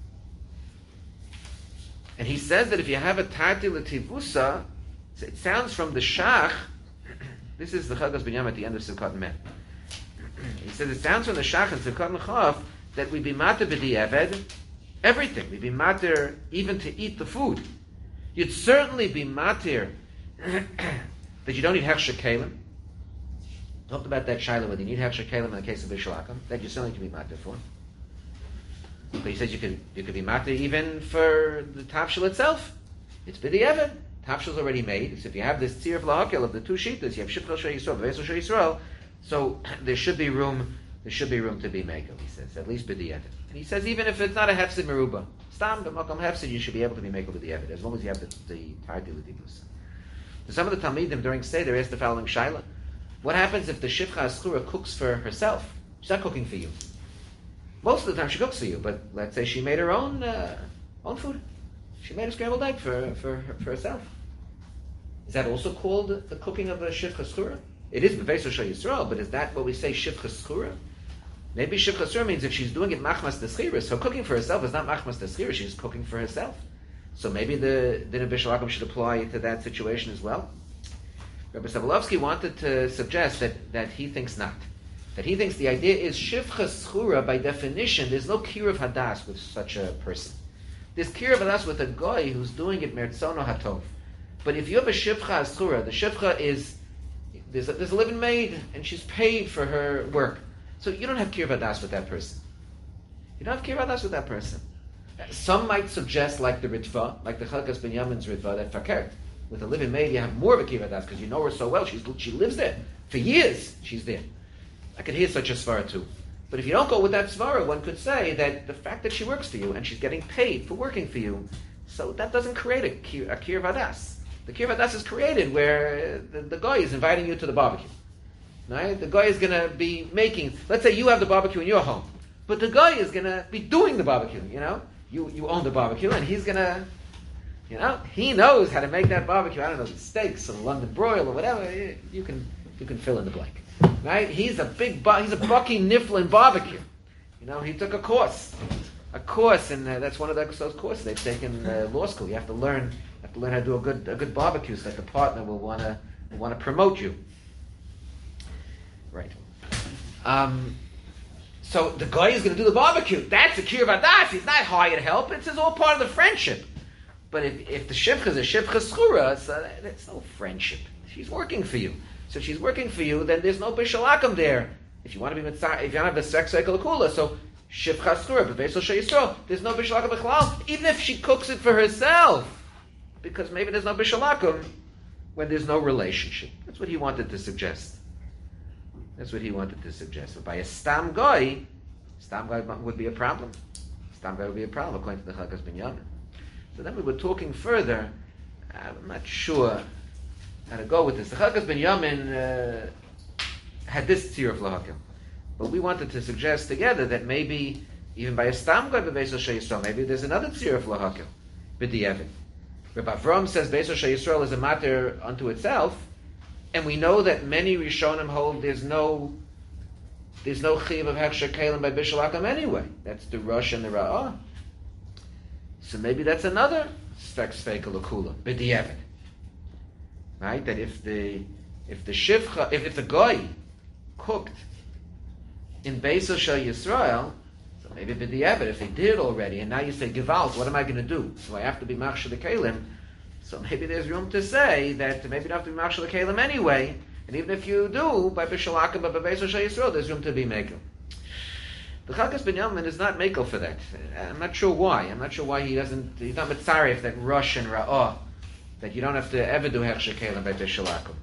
And he says that if you have a tarti lativusa, it sounds from the shach. This is the Chagas Binyam at the end of Sukkot Men. He says it sounds from the shach and Sukkot Nechaf that we be mater b'di eved everything. We be mater even to eat the food. You'd certainly be matir that you don't need hechsher kalim. Talked about that shaila whether you need hechsher kalim in the case of Bishul that you certainly can be matir for. But he says you could be matir even for the tafshil itself. It's b'di eved. Tafshil's already made. So if you have this tzir of lahakil of the two shitas, you have shivcha shel Yisrael, v'veso shel Yisrael. So there should be room. There should be room to be mekel. He says at least b'di eved. And he says even if it's not a hefsid meruba, stam b'makom hefsid, you should be able to be mekel b'di eved as long as you have the tarti l'dibus. Some of the talmidim during Seder asked the following shaila: what happens if the shivcha aschura cooks for herself? She's not cooking for you. Most of the time she cooks for you, but let's say she made her own food. She made a scrambled egg for herself. Is that also called the cooking of a shivcha schura? It is b'veso shel Yisrael, but is that what we say shivcha schura? Maybe shivcha schura means if she's doing it machmas deschira, so cooking for herself is not machmas deschira, she's cooking for herself. So maybe the din of Bishul Akum should apply to that situation as well. Rabbi Sobolovsky wanted to suggest that he thinks not. That he thinks the idea is shivcha schura, by definition, there's no kir of hadas with such a person. There's kir of hadas with a goy who's doing it mertzono hatov. But if you have a shivcha aschura, the shivcha is, there's a living maid, and she's paid for her work. So you don't have kir vadas with that person. You don't have kir vadas with that person. Some might suggest, like the Ritva, like the Chalkas Ben Yamin's Ritva, that fakert, with a living maid you have more of a kir vadas, because you know her so well, she lives there. For years, she's there. I could hear such a svara too. But if you don't go with that svara, one could say that the fact that she works for you, and she's getting paid for working for you, so that doesn't create a kir vadas. The kir vadas is created where the guy is inviting you to the barbecue. Right? The guy is going to be making, let's say you have the barbecue in your home, but the guy is going to be doing the barbecue, You own the barbecue, and he's going to, he knows how to make that barbecue. I don't know, steaks or London broil or whatever. You can fill in the blank. Right? He's a Bucky Niflin barbecue. He took a course, and that's one of those courses they've taken in law school. You have to learn how to do a good barbecue, so that the partner will want to promote you. Right. So the guy is going to do the barbecue. That's a kir vadas. He's not hired help. It's all part of the friendship. But if the shivcha is a shivcha schura, so that's no friendship. She's working for you. So if she's working for you, then there's no bishul akum there. If you want to be mitzvah, if you don't have the sex cycle kula, so shivcha schura, b'veso shel Yisrael, there's no bishul akum b'chlal, even if she cooks it for herself, because maybe there's no bishul akum when there's no relationship. That's what he wanted to suggest. But by a stam guy would be a problem. Stam guy would be a problem according to the Chalkas Ben Yamin. So then we were talking further. I'm not sure how to go with this. The Chalkas Ben Yamin had this tzir of lahakil, but we wanted to suggest together that maybe even by a stam guy b'veso shel Yisrael, maybe there's another tzir of lahakil b'di'evit. Rabbi Avram says beso shel Yisrael is a matter unto itself. And we know that many Rishonim hold there's no chiv of hechsher kalim by bishul akum anyway. That's the Rosh and the Ra'ah. So maybe that's another sex fekel akula b'di'evit. Right? That if the shivcha, if the goy cooked in beso shel Yisrael, so maybe b'di'evit, if they did already, and now you say gevalt, what am I going to do? So I have to be machshel the kalim. So maybe there's room to say that maybe you don't have to be machshel the kalim anyway, and even if you do by bishul akum but b'beso shel Yisrael, there's room to be mekel. The Chalkas Ben Yamin is not mekel for that. I'm not sure why. He's not mitzaref that Rosh and Ra'ah, that you don't have to ever do hechsher kalim by bishul akum.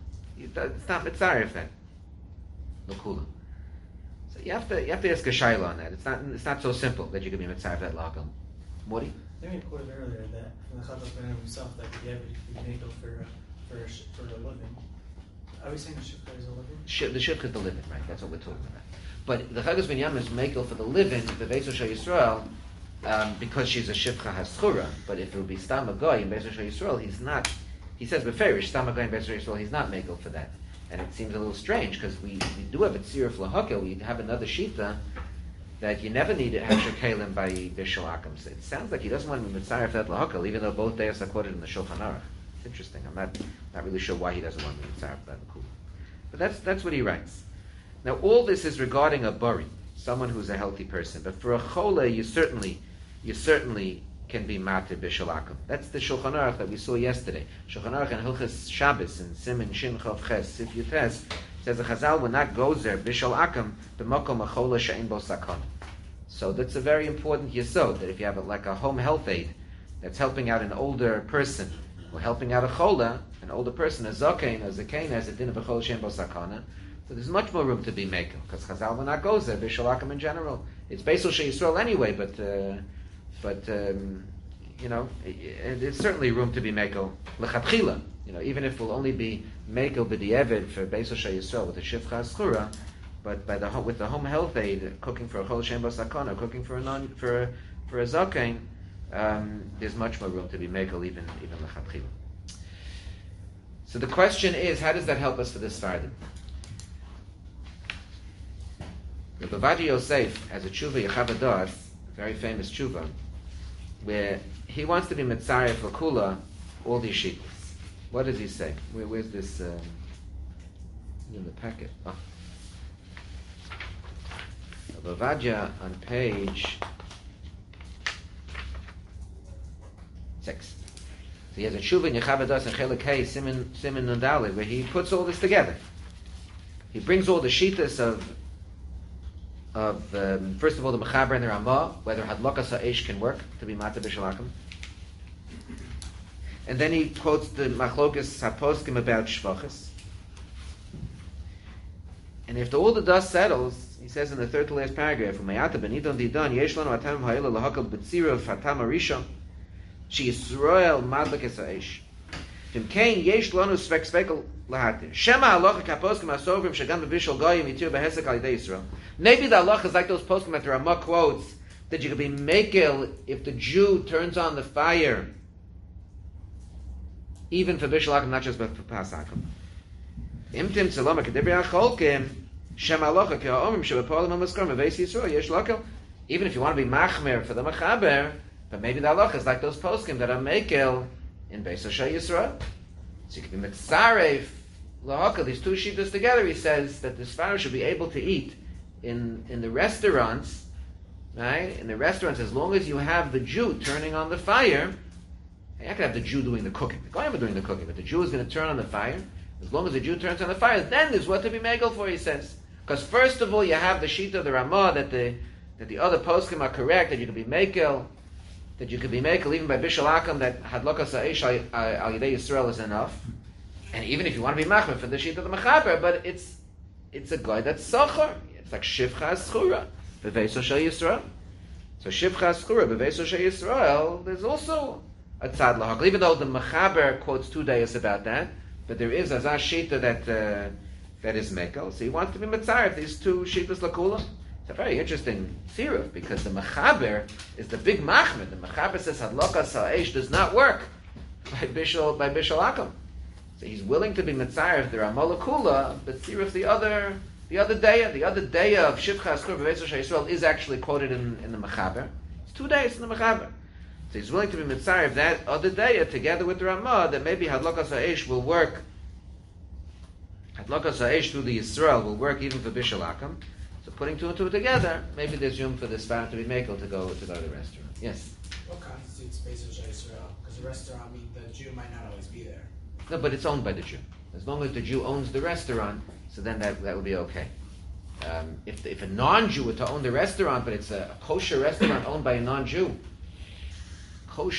it's not mitzaref then. L'kula. So you have to ask a shayla on that. It's not so simple that you can be mitzaref that lagam. Morty? I think we quoted earlier that from the Chazal Ben himself that the Yevid could be makel for a living. Are we saying the shivcha is a living? The shivcha is the living, right? That's what we're talking about. But the Chagas Ben Yam is makel for the living, the Beis Shal Yisrael, because she's a shivcha haschura. But if it would be stam a goy in Beis Shal Yisrael, he's not. He says beferish stam a goy in Beis Shal Yisrael, he's not makel for that. And it seems a little strange because we do have a tziruf lahakel. We have another shita that you never need to have shekalim by bishul akum. So it sounds like he doesn't want to be mitzaref that lahakel, even though both days are quoted in the Shulchan Aruch. It's interesting. I'm not really sure why he doesn't want to be mitzaref that lakula. But that's what he writes. Now all this is regarding a bari, someone who's a healthy person. But for a chole, you certainly can be matir bishul akum. That's the Shulchan Aruch that we saw yesterday. Shulchan Aruch and Hilchas Shabbos and Siman Shin Chav Ches Sif Yutes says the Chazal will not go there bishul akum b'makom achola she'en bo sakon. So that's a very important yesod that if you have like a home health aide that's helping out an older person or helping out a chola, an older person, a zakein, has a din of achola she'en bo sakona. So there's much more room to be makel because Chazal will not go there bishul akum in general. It's Beis Shal Yisrael anyway, but there's certainly room to be makel lechatchila. Even if we'll only be makel b'di'evid for Beis Shal Yisrael with a shivcha aschura, but with the home health aid cooking for a chol shem basakon, cooking for a zakein, there's much more room to be makel even lechatchila. So the question is, how does that help us for this Fardim? The Bavadi Yosef has a tshuva Yechav a very famous tshuva, where he wants to be mitzaref lakula all these shittas. What does he say? Where's this in the packet? Oh. Bavadya on page 6. So he has a tshuva in Yechav Adas and Chelik Hey Siman Nundalit, where he puts all this together. He brings all the shittas of first of all the Mechaber and the Ramah, whether Hadlakas Ha'esh can work to be Mata Bishul Akum. And then he quotes the Machlokas HaPoskim about Shvachas. And after all the dust settles, he says in the third to last paragraph, Umayata Benidon Didon, Yesh Lanu Atam Ha'ila Lahakal B'tzira Fatam Arishon, She Yisrael Madlakas Ha'esh. Im Kain Yesh Lanu Svek Svekel Lahatir. Shema Halacha KaPoskim HaSovrim Shagam B'Bishul Goyim Yitir B'Hesek Al Yidei Yisrael. Maybe the halacha is like those poskim that the Ramah quotes, that you could be makel if the Jew turns on the fire, even for bishul akum, not just for pasakum. Imtim tzaloma kedibri acholkim shem halacha ke'omrim shebepolim ha'maskor meveis Yisrael yesh lakel. Even if you want to be machmer for the mechaber, but maybe the halacha is like those poskim that are makel in Beis Shal Yisrael. So you could be mitzarev lahaka. These two shittas together, he says that the sfar should be able to eat in the restaurants, right? In the restaurants, as long as you have the Jew turning on the fire, I could have the Jew doing the cooking. The Goyim are doing the cooking, but the Jew is going to turn on the fire. As long as the Jew turns on the fire, then there's what to be makel for, he says. Because first of all, you have the shita of the Ramah that the other poskim are correct, that you can be makel, even by bishul akum, that hadlakas ha'esh al yidei Yisrael is enough. And even if you want to be machmer for the shita of the mechaber, but it's a guy that's socher. It's like shivcha aschura beveis Shal Yisrael. So shivcha aschura beveis Shal Yisrael, there's also a tzad lahakal. Even though the mechaber quotes 2 days about that, but there is a shita that is mekel. So he wants to be mitzaref these two shitas lakula. It's a very interesting theory because the mechaber is the big machmer. The mechaber says hadlakas ha'esh does not work by bishul akum. So he's willing to be mitzaref the Ramah lakula, but theory the other day of Shivcha Askur B'Beis Shal Yisrael is actually quoted in the Mechaber. It's 2 days in the Mechaber. So he's willing to be mitzaref that other day together with the Ramah that maybe Hadlakas Ha'esh will work. Hadlakas Ha'esh through the Yisrael will work even for Bishul Akum. So putting 2 and 2 together, maybe there's room for this farm to be makel to go to the restaurant. Yes? What constitutes Beis Shal Yisrael? Because the restaurant, the Jew might not always be there. No, but it's owned by the Jew. As long as the Jew owns the restaurant, so then that would be okay. If a non-Jew were to own the restaurant, but it's a kosher restaurant owned by a non-Jew,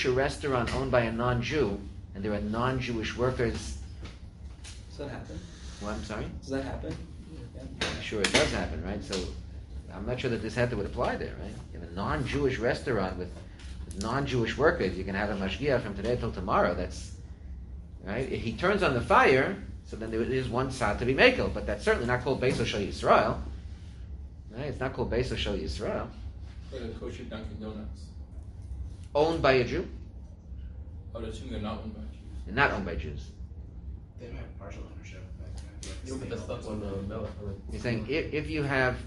and there are non-Jewish workers. Does that happen? Well, I'm sorry? Does that happen? I'm sure it does happen, right? So I'm not sure that this heter would apply there, right? In a non-Jewish restaurant with non-Jewish workers, you can have a mashgiach from today till tomorrow. That's right. If he turns on the fire, so then there is one side to be makel, but that's certainly not called Beis Shel Yisrael. Right? It's not called Beis Shel Yisrael. For the kosher Dunkin' Donuts. Owned by a Jew? I would assume they're not owned by Jews. They're not owned by Jews. They might have partial ownership. You don't put that stuff on the melech. You're saying if you have,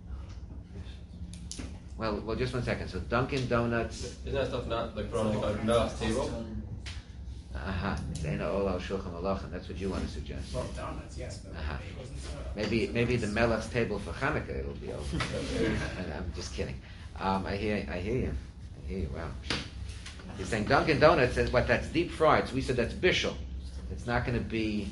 well, just 1 second. So Dunkin' Donuts. Isn't that stuff not like put on like a melech table? It's Eina Ola al Shulchan Malachim. That's what you want to suggest. Well, donuts, yes, but bagels and stuff. Maybe the Melech's table for Hanukkah it'll be over. I'm just kidding. I hear you. Wow. You're saying Dunkin' Donuts says what? That's deep fried. So we said that's bishul. It's not going to be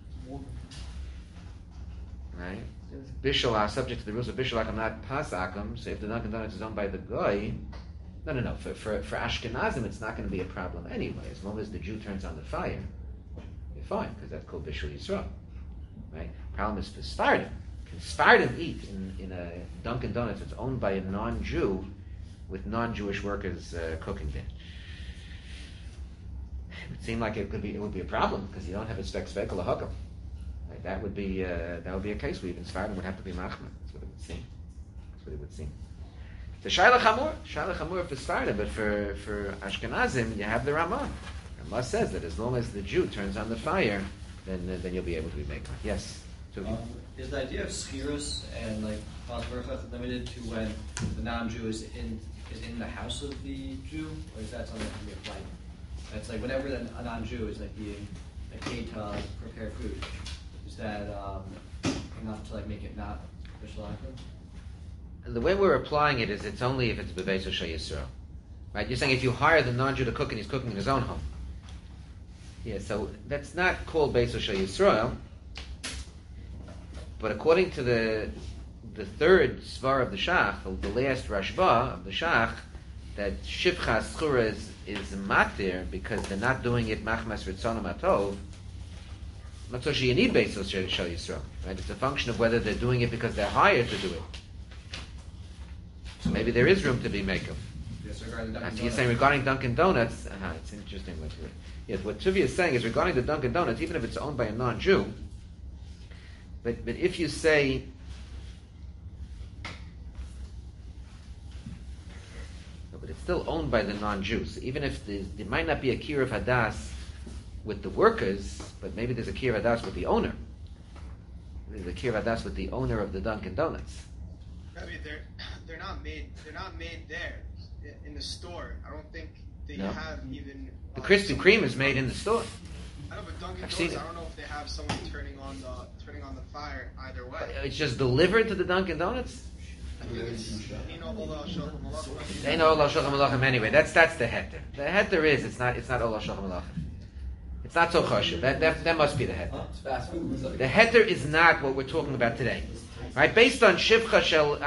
right. Bishul are subject to the rules of bishul akum, not pasakum. So if the Dunkin' Donuts is owned by the goy, no. For Ashkenazim, it's not going to be a problem anyway. As long as the Jew turns on the fire, you're fine because that's called bishul Yisrael. Right? Problem is for Sfardim. Can Sfardim eat in a Dunkin' Donuts that's owned by a non-Jew with non-Jewish workers cooking there? It would seem like it would be a problem because you don't have a spekel hakum. Right? That would be a case where even Sfardim would have to be machmir. That's what it would seem. The Shaila Chamur for Sfardim, but for Ashkenazim, you have the Ramah. Ramah says that as long as the Jew turns on the fire, then you'll be able to be making. Yes. Is the idea of schirus and like Pasvercha limited to when the non-Jew is in the house of the Jew, or is that something that can be applied? That's like whenever a non-Jew is like being paid to prepare food. Is that enough to like make it not bishul akum? The way we're applying it is it's only if it's Bebeis Shel Yisrael. Right? You're saying if you hire the non-Jew to cook and he's cooking in his own home. Yeah, so that's not called Beis Shel Yisrael. But according to the third svar of the Shach, the last Rashba of the Shach, that Shivcha Schura is matir because they're not doing it machmas ritzonam atov. I'm not so sure you need Beis Shel Yisrael. Right? It's a function of whether they're doing it because they're hired to do it. So maybe there is room to be makeup. Yes, regarding Dunkin' So you're saying regarding Dunkin' Donuts, it's interesting. What Tuvia is saying is regarding the Dunkin' Donuts, even if it's owned by a non-Jew, but if you say, but it's still owned by the non-Jews. So even if there might not be a kir of hadas with the workers, but maybe there's a kir of hadas with the owner. There's a kir of hadas with the owner of the Dunkin' Donuts. I mean, they're not made. They're not made there in the store. I don't think they have even. The Krispy Kreme is made in the store. I know, but Dunkin' I've seen Donuts. it. I don't know if they have someone turning on the fire either way. It's just delivered to the Dunkin' Donuts. I think it's Ola Shulchan Malachim. They know Ola Shulchan Malachim anyway. That's the heter. The heter is it's not Ola Shulchan Malachim. It's not so choshev. That must be the heter. It's fast food. The heter is not what we're talking about today, right? Based on Shivcha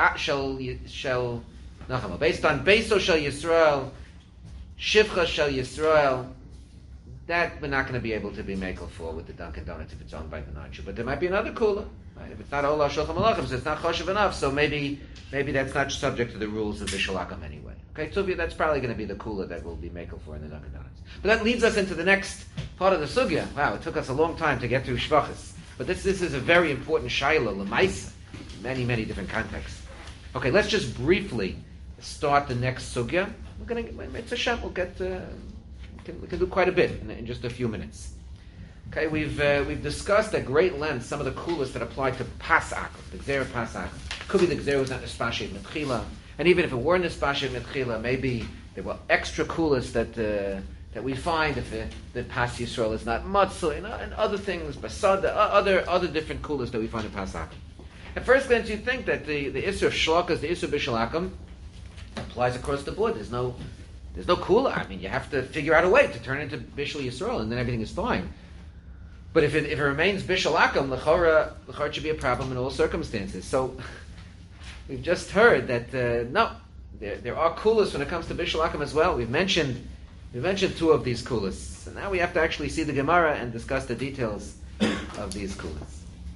Shel Nachama, based on Beiso Shel Yisrael, Shivcha Shel Yisrael, that we're not going to be able to be makel for with the Dunkin' Donuts if it's owned by the non-Jew. But there might be another kula. Right? If it's not Ola Shulchan Malachim, so it's not choshev enough. So maybe that's not subject to the rules of Bishul Akum anyway. Okay, so that's probably going to be the kula that we'll be makel for in the Dunkin' Donuts. But that leads us into the next part of the sugya. Wow, it took us a long time to get through shvachas. But this is a very important shaila, l'maisa, in many different contexts. Okay, let's just briefly start the next sugya. It's a shem. We'll get. We can do quite a bit in just a few minutes. Okay, we've discussed at great length some of the kulas that apply to pasak, the gzera pasak. Could be the gzera was not nespashet mitchila, and even if it were nespashet mitchila, maybe there were extra kulas that we find if the pas Yisrael is not matzah, and other things, basad, other different kulas that we find in pasak. At first glance, you think that the issur of shlokas, the issur of bishul akum, applies across the board. There's no kula. I mean, you have to figure out a way to turn it into bishul Yisrael, and then everything is fine. But if it remains bishul akum, l'chora it should be a problem in all circumstances. So we've just heard that no, there are kulas when it comes to bishul akum as well. We've mentioned two of these kulas. So now we have to actually see the Gemara and discuss the details of these kulas.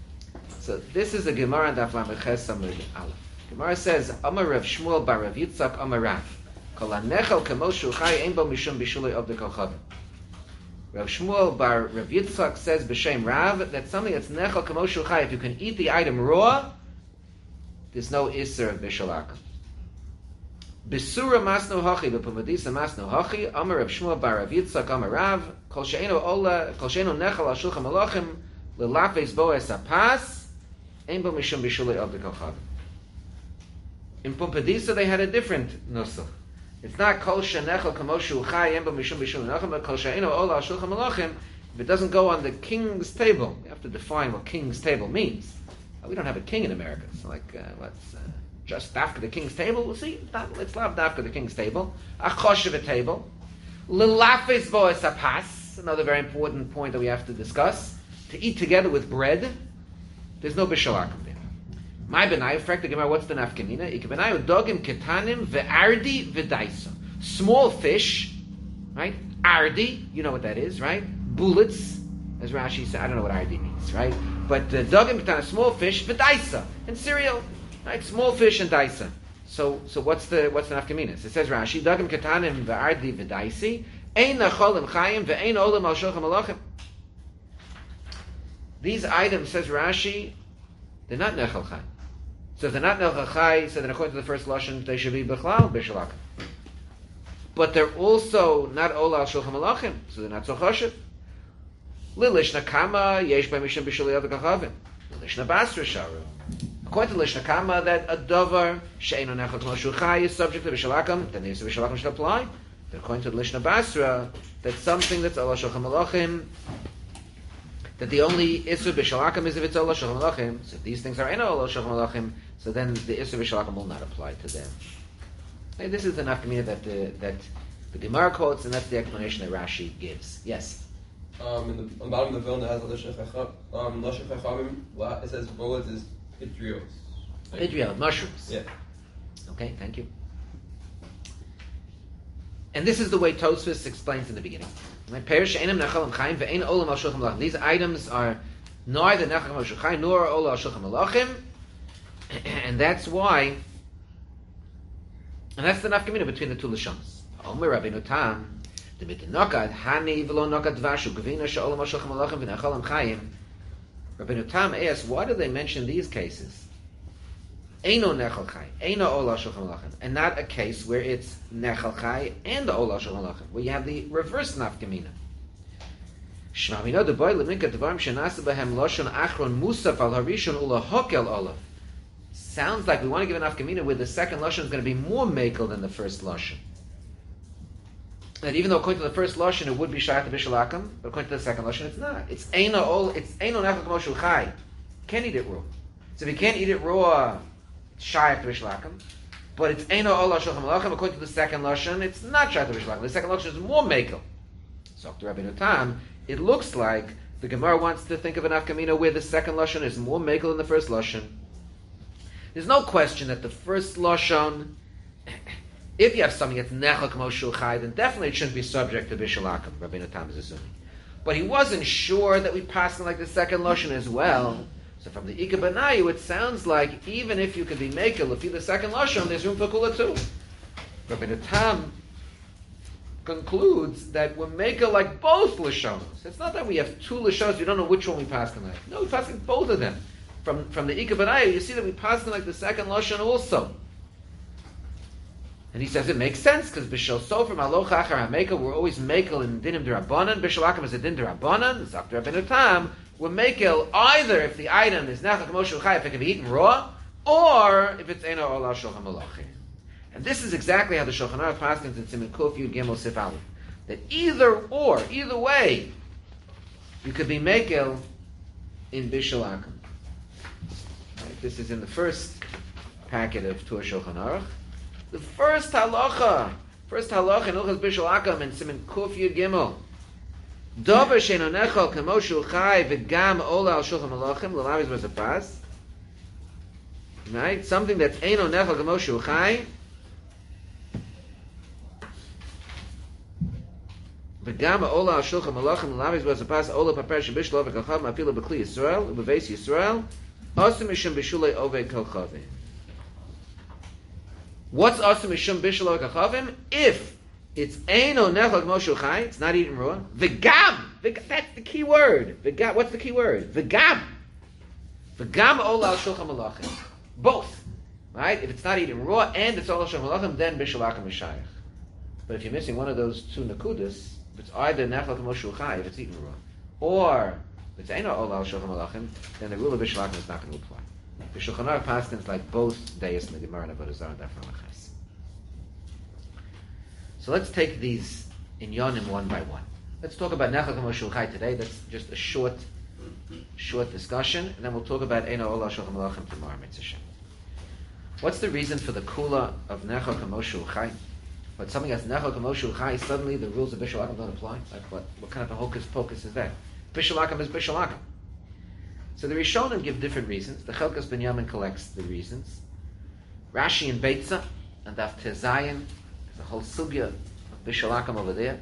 So this is a Gemara in Daf Lamed Ches Amud Aleph. Gemara says, Amar Rav Shmuel bar Rav Yitzchak Amar Rav, Kol hanechal kamo shu chai ein bo mishum bishulei of the kochavim. Rav Shmuel bar Rav Yitzchak says b'shem Rav that something that's nechal kamo shu chai, if you can eat the item raw, there's no isser of bishalakim. Besura masno hachi b'pumadisa masno hachi Amar Rav Shmuel bar Rav Yitzchak Amar Rav Kol she'eno nechal al shulchan malachim lelafes bo es apas ein bo mishum bishulei of the kochavim. In Pumbedisa they had a different nusach. It's not kol shenechel kamoshu chai emba mishum bishul nachem, but kol she'eno ola shulchan malachim. If it doesn't go on the king's table, we have to define what king's table means. We don't have a king in America, so what's just after the king's table? We'll see. It's not after the king's table. A choshev table. Lelafes bo es apas. Another very important point that we have to discuss. To eat together with bread, there's no bishalakim there. My benai, frek the Gemara, what's the nafkamina? Ik benai dogim ketanim ve'ardi ve'daisa. Small fish, right? Ardi, you know what that is, right? Bullets, as Rashi said. I don't know what ardi means, right? But dogim ketanim, small fish, ve'daisa, and cereal, right? Small fish and daisa. So what's the nafkamina? It says Rashi, dogim ketanim ve'ardi ve'daisi, ein nacholim chayim ve'ein olam al shulchan malachim. These items, says Rashi, they're not nechal chai. So if they're not nechal chai, so then according to the first lashon, they should be bichlal b'shalakim. But they're also not ola al shulchan malachim, so they're not so choshev. Lilish nakama yesh by mishum b'shulei of the kachavim. Lilish nabasra sharu. According to Lish nakama, that a davar she'eino nechal k'moshu chai is subject to b'shalakim, then the issue of b'shalakim should apply. But according to Lish nabasra, that something that's ola shulchan malachim, that the only Isur B'Shalakim is if it's Ola Shulchan Malachim. So if these things are in Ola Shulchan Malachim, so then the Isur B'Shalakim will not apply to them. And this is the nafkamina that the Gemara quotes, and that's the explanation that Rashi gives. Yes? On the bottom of the Vilna has a Lashon Chachamim. It says bullets is vitriol. Vitriol, mushrooms. Yeah. Okay, thank you. And this is the way Tosfos explains in the beginning. These items are neither nechal k'moshu chai nor ola al shulchan malachim, and that's why, and that's the nafkamina between the two lashonos. Omer Rabbeinu Tam, the mitnokad hani v'lo nokad dvashu gvina she'olam al shulchan malachim v'nechal chayim. Rabbeinu Tam asks, why do they mention these cases? Eino nechal chai, eino ola shulchan malachim, and not a case where it's nechal chai and ola shulchan malachim, where you have the reverse nafkamina. Shmamino de boy leminka devarim shenasa behem loshon achron musaf al harishon ula hokel olav. Sounds like we want to give an nafkamina where the second lashon is going to be more mekel than the first lashon. And even though according to the first lashon it would be shayat b'shalakim, but according to the second lashon it's not. It's eino nechal k'moshu chai. Can't eat it raw. So if you can't eat it raw, shayat b'shalakim, but it's eino ola shulchan malachim. According to the second lashon, it's not shayat b'shalakim. The second lashon is more mekel. So to Rabbeinu Tam, it looks like the Gemara wants to think of an nafkamina where the second lashon is more mekel than the first lashon. There's no question that the first lashon, if you have something that's nechal k'moshu chai, then definitely it shouldn't be subject to bishalakim. Rabbeinu Tam is assuming, but he wasn't sure that we pass like the second lashon as well. So from the Ika B'nayu, it sounds like even if you can be mekel, if you're the second lashon, there's room for kula too. Rabbeinu Tam concludes that we're mekel like both lashonos. It's not that we have two lashonos, you don't know which one we pass like. No, we pass like both of them. From the Ika B'nayu, you see that we pass like the second lashon also. And he says it makes sense because b'shel sofer maloch achar hamekel, we're always mekel in dinim d'Rabbanan. B'shel akum is a din d'Rabbanan. Zakter Rabbeinu Tam, we're mekel either if the item is nechal k'moshu chai, if it can be eaten raw, or if it's eino ola shulchan malachim. And this is exactly how the Shulchan Aruch paskins in Siman Kuf Yud Gimel Sif Aleph. That either way, you could be mekel in b'shel akum. Right? This is in the first packet of Tur Shulchan Aruch. The first halacha in Ilchos Bishul Akam and Siman Kuf Yud Gimel. Dover she'eino nechal k'moshu chai v'gam ola al shulchan malachim l'laviz v'zapas. Right, something that's eino nechal k'moshu chai v'gam ola al shulchan malachim l'laviz v'zapas ola paper shebishlo v'kachav ma'afila b'kli Yisrael v'beis Yisrael Asur mishum bishulei oved kochavim. What's asur mishum bishulei kochavim? If it's eino nechal k'mo shel chai, it's not eaten raw. V'gam, that's the key word. V'gam, what's the key word? V'gam. V'gam ola al shulchan malachim. Both, right? If it's not eaten raw and it's ola al shulchan malachim, then bishul akum mishayach. But if you're missing one of those two nakudas, if it's either nechal k'mo shel chai, if it's eaten raw, or if it's eino ola al shulchan malachim, then the rule of bishul akum is not going to apply. The Shulchan Aruch paskins like both deis in the Gemara and Avodah Zarah and Daf Ramachas. So let's take these inyanim one by one. Let's talk about Nechal K'mo Shel Chai today. That's just a short discussion, and then we'll talk about Eino Ola Shulchan Malachim tomorrow, Mitzvah. What's the reason for the kula of Nechal K'mo Shel Chai? But something that's Nechal K'mo Shel Chai, suddenly the rules of Bishul Akum don't apply? Like what kind of a hocus pocus is that? Bishul Akum is Bishul Akum. So the Rishonim give different reasons. The Chelkas Ben Yamin collects the reasons. Rashi and Beitza and Daf Tezayin, there's a whole sugya of Bishul Akum over there.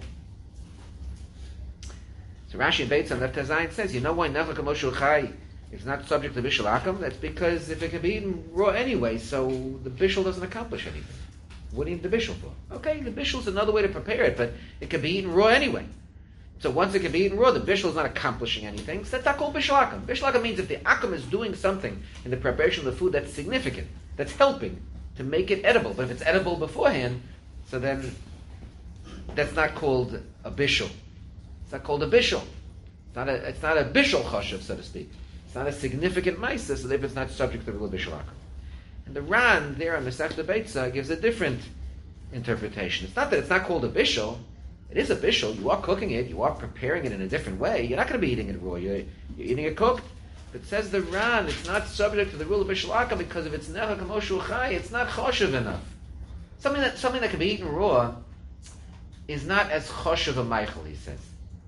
So Rashi and Beitza and Daf Tezayin says, you know why Nechal K'mo Shel Chai is not subject to Bishul Akum? That's because if it can be eaten raw anyway, so the Bishul doesn't accomplish anything. What do you need the Bishul for? Okay, the Bishul is another way to prepare it, but it can be eaten raw anyway. So once it can be eaten raw, the bishul is not accomplishing anything. So that's not called bishul akum. Bishul akum means if the akum is doing something in the preparation of the food that's significant, that's helping to make it edible. But if it's edible beforehand, so then that's not called a bishul. It's not called a bishul. It's not a bishul chashav, so to speak. It's not a significant ma'isa, so therefore it's not subject to the rule of bishul akum. And the Ran there on Masechta Beitza gives a different interpretation. It's not that it's not called a bishul. It is a bishul. You are cooking it. You are preparing it in a different way. You're not going to be eating it raw. You're eating it cooked. But says the Ran, it's not subject to the rule of bishul akum because if it's nechal k'mo shel chai, it's not choshev enough. Something that can be eaten raw is not as choshev a meichel, he says.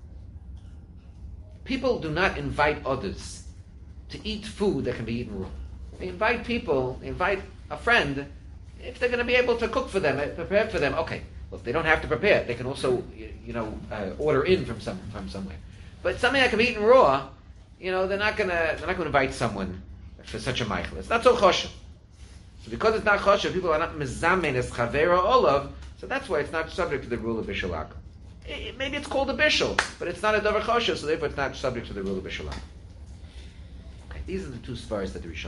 People do not invite others to eat food that can be eaten raw. They invite a friend if they're going to be able to cook for them, prepare for them. Okay. Well, if they don't have to prepare it, they can also, order in from somewhere. But something that can be eaten raw, they're not going to invite someone for such a meichel. It's not so choshev. So because it's not choshev, people are not mezamen as chavera olav. So that's why it's not subject to the rule of bishul akum. Maybe it's called a bishul, but it's not a davar choshev, so therefore it's not subject to the rule of bishul akum. Okay, these are the two svaras that the Rishonim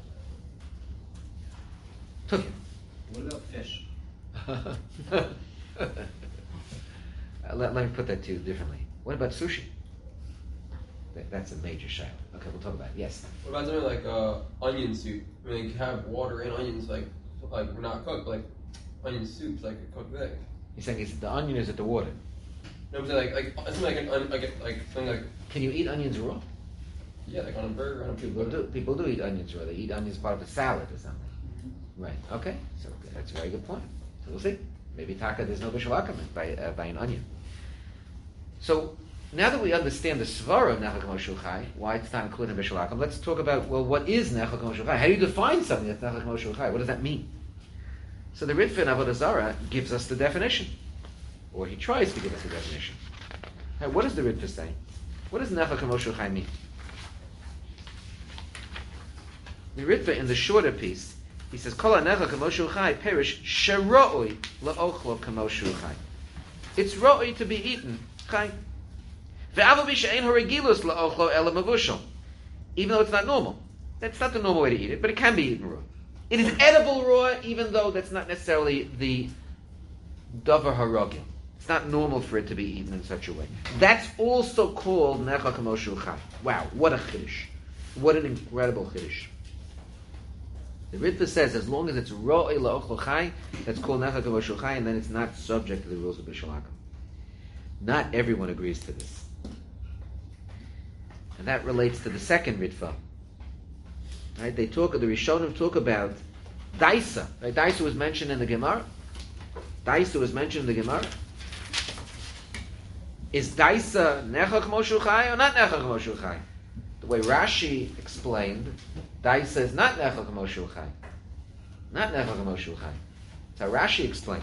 give. What about fish? Let me put that to you differently. What about sushi? That's a major shayla. Okay, we'll talk about it. Yes? What about something like onion soup? I mean, you have water and onions, like not cooked, like onion soups, like a cooked thing. He's saying the onion is at the water. No, but like something something like. Can you eat onions raw? Yeah, like on a burger, on a pizza. People do eat onions raw. They eat onions part of a salad or something. Right. Okay. So that's a very good point. So we'll see. Maybe taka there's no bishul akum by an onion. So now that we understand the svara of nechal k'mo shel chai, why it's not included in bishul akum, let's talk about what is nechal k'mo shel chai? How do you define something that's nechal k'mo shel chai? What does that mean? So the Ritva in Avodah Zarah gives us the definition, or he tries to give us the definition. What does the Ritva say? What does nechal k'mo shel chai mean? The Ritva in the shorter piece, he says, "Kol ha'nechal k'mo shel chai perish sheroi la'ochlo k'mo shel chai." It's roi to be eaten, chai. Ve'aval b'she'ein haregilus la'ochlo ela mavushal. Even though it's not normal, that's not the normal way to eat it, but it can be eaten raw. It is edible raw, even though that's not necessarily the davar haragil. It's not normal for it to be eaten in such a way. That's also called nechal k'mo shel chai. Wow, what a chiddush! What an incredible chiddush! The Ritva says as long as it's ro'ei la'ochlo chai, that's called nechal k'mo shel chai, and then it's not subject to the rules of bishul akum. Not everyone agrees to this, and that relates to the second Ritva. Right? The Rishonim talk about daisa. Right? Daisa was mentioned in the Gemara. Is daisa nechal k'mo shel chai or not nechal k'mo shel chai? The way Rashi explained, daisa is not nechal k'mo shel chai. Not nechal k'mo shel chai. That's how Rashi explained.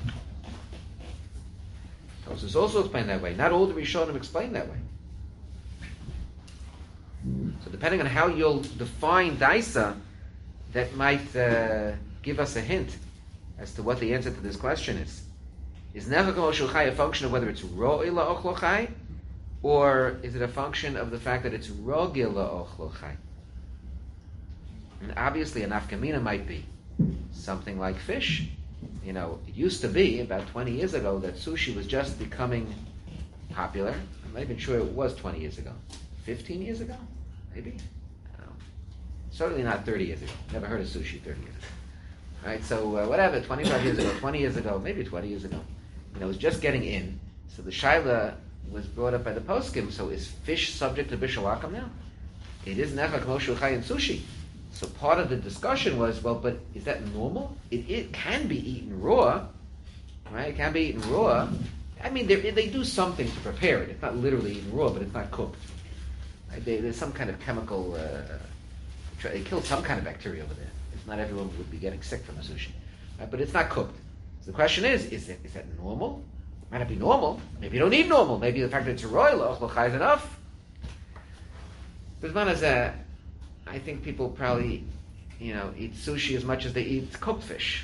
Tosfos also explained that way. Not all the Rishonim explain that way. So depending on how you'll define daisa, that might give us a hint as to what the answer to this question is. Is nechak k'mo chai a function of whether it's ro'i la'ochlo chai, or is it a function of the fact that it's rogil la'ochlo chai? And obviously a nafkamina might be something like fish. You know, it used to be about 20 years ago that sushi was just becoming popular. I'm not even sure it was 20 years ago. 15 years ago? Maybe? I don't know. Certainly not 30 years ago. Never heard of sushi 30 years ago. Right? So whatever, 25 years ago, 20 years ago, maybe 20 years ago. You know, it was just getting in. So the shaila was brought up by the poskim. So is fish subject to bishul akum now? It is nechak k'mo chai in sushi. So part of the discussion was, well, but is that normal? It can be eaten raw, right? It can be eaten raw. I mean, they do something to prepare it. It's not literally eaten raw, but it's not cooked. Right? There's some kind of chemical. They kill some kind of bacteria over there. It's not everyone would be getting sick from the sushi, right? But it's not cooked. So the question is that normal? It might not be normal. Maybe you don't need normal. Maybe the fact that it's a royal is enough. Bisman is I think people probably, eat sushi as much as they eat cooked fish.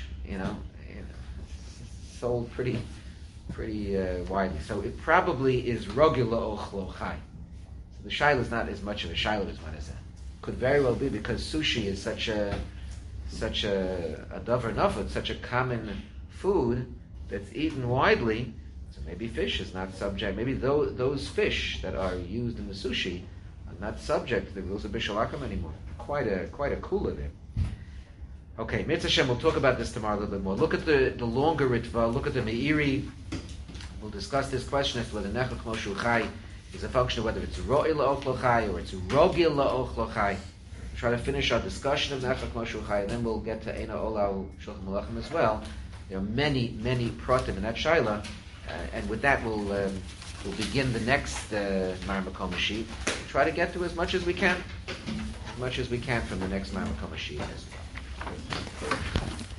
It's sold pretty widely. So it probably is rogila ochlo chai. So the shaila is not as much of a shaila as one is. Could very well be because sushi is such a davar nafut, such a common food that's eaten widely. So maybe fish is not subject. Maybe those fish that are used in the sushi not subject to the rules of Bishul Akum anymore. Quite a kula there. Okay, Mitzvah Hashem, we'll talk about this tomorrow a little bit more. Look at the longer Ritva, look at the Meiri. We'll discuss this question as to whether Nechak Moshu Chai is a function of whether it's Ro'i La'ochlo Chai or it's Rogil La'ochlo Chai. We'll try to finish our discussion of Nechak Moshu Chai, and then we'll get to Eina Olau Shulchan Malachim as well. There are many pratim in that shaila, and with that we'll begin the next Mar Makom sheet. We'll try to get to as much as we can from the next Mar Makom sheet as well.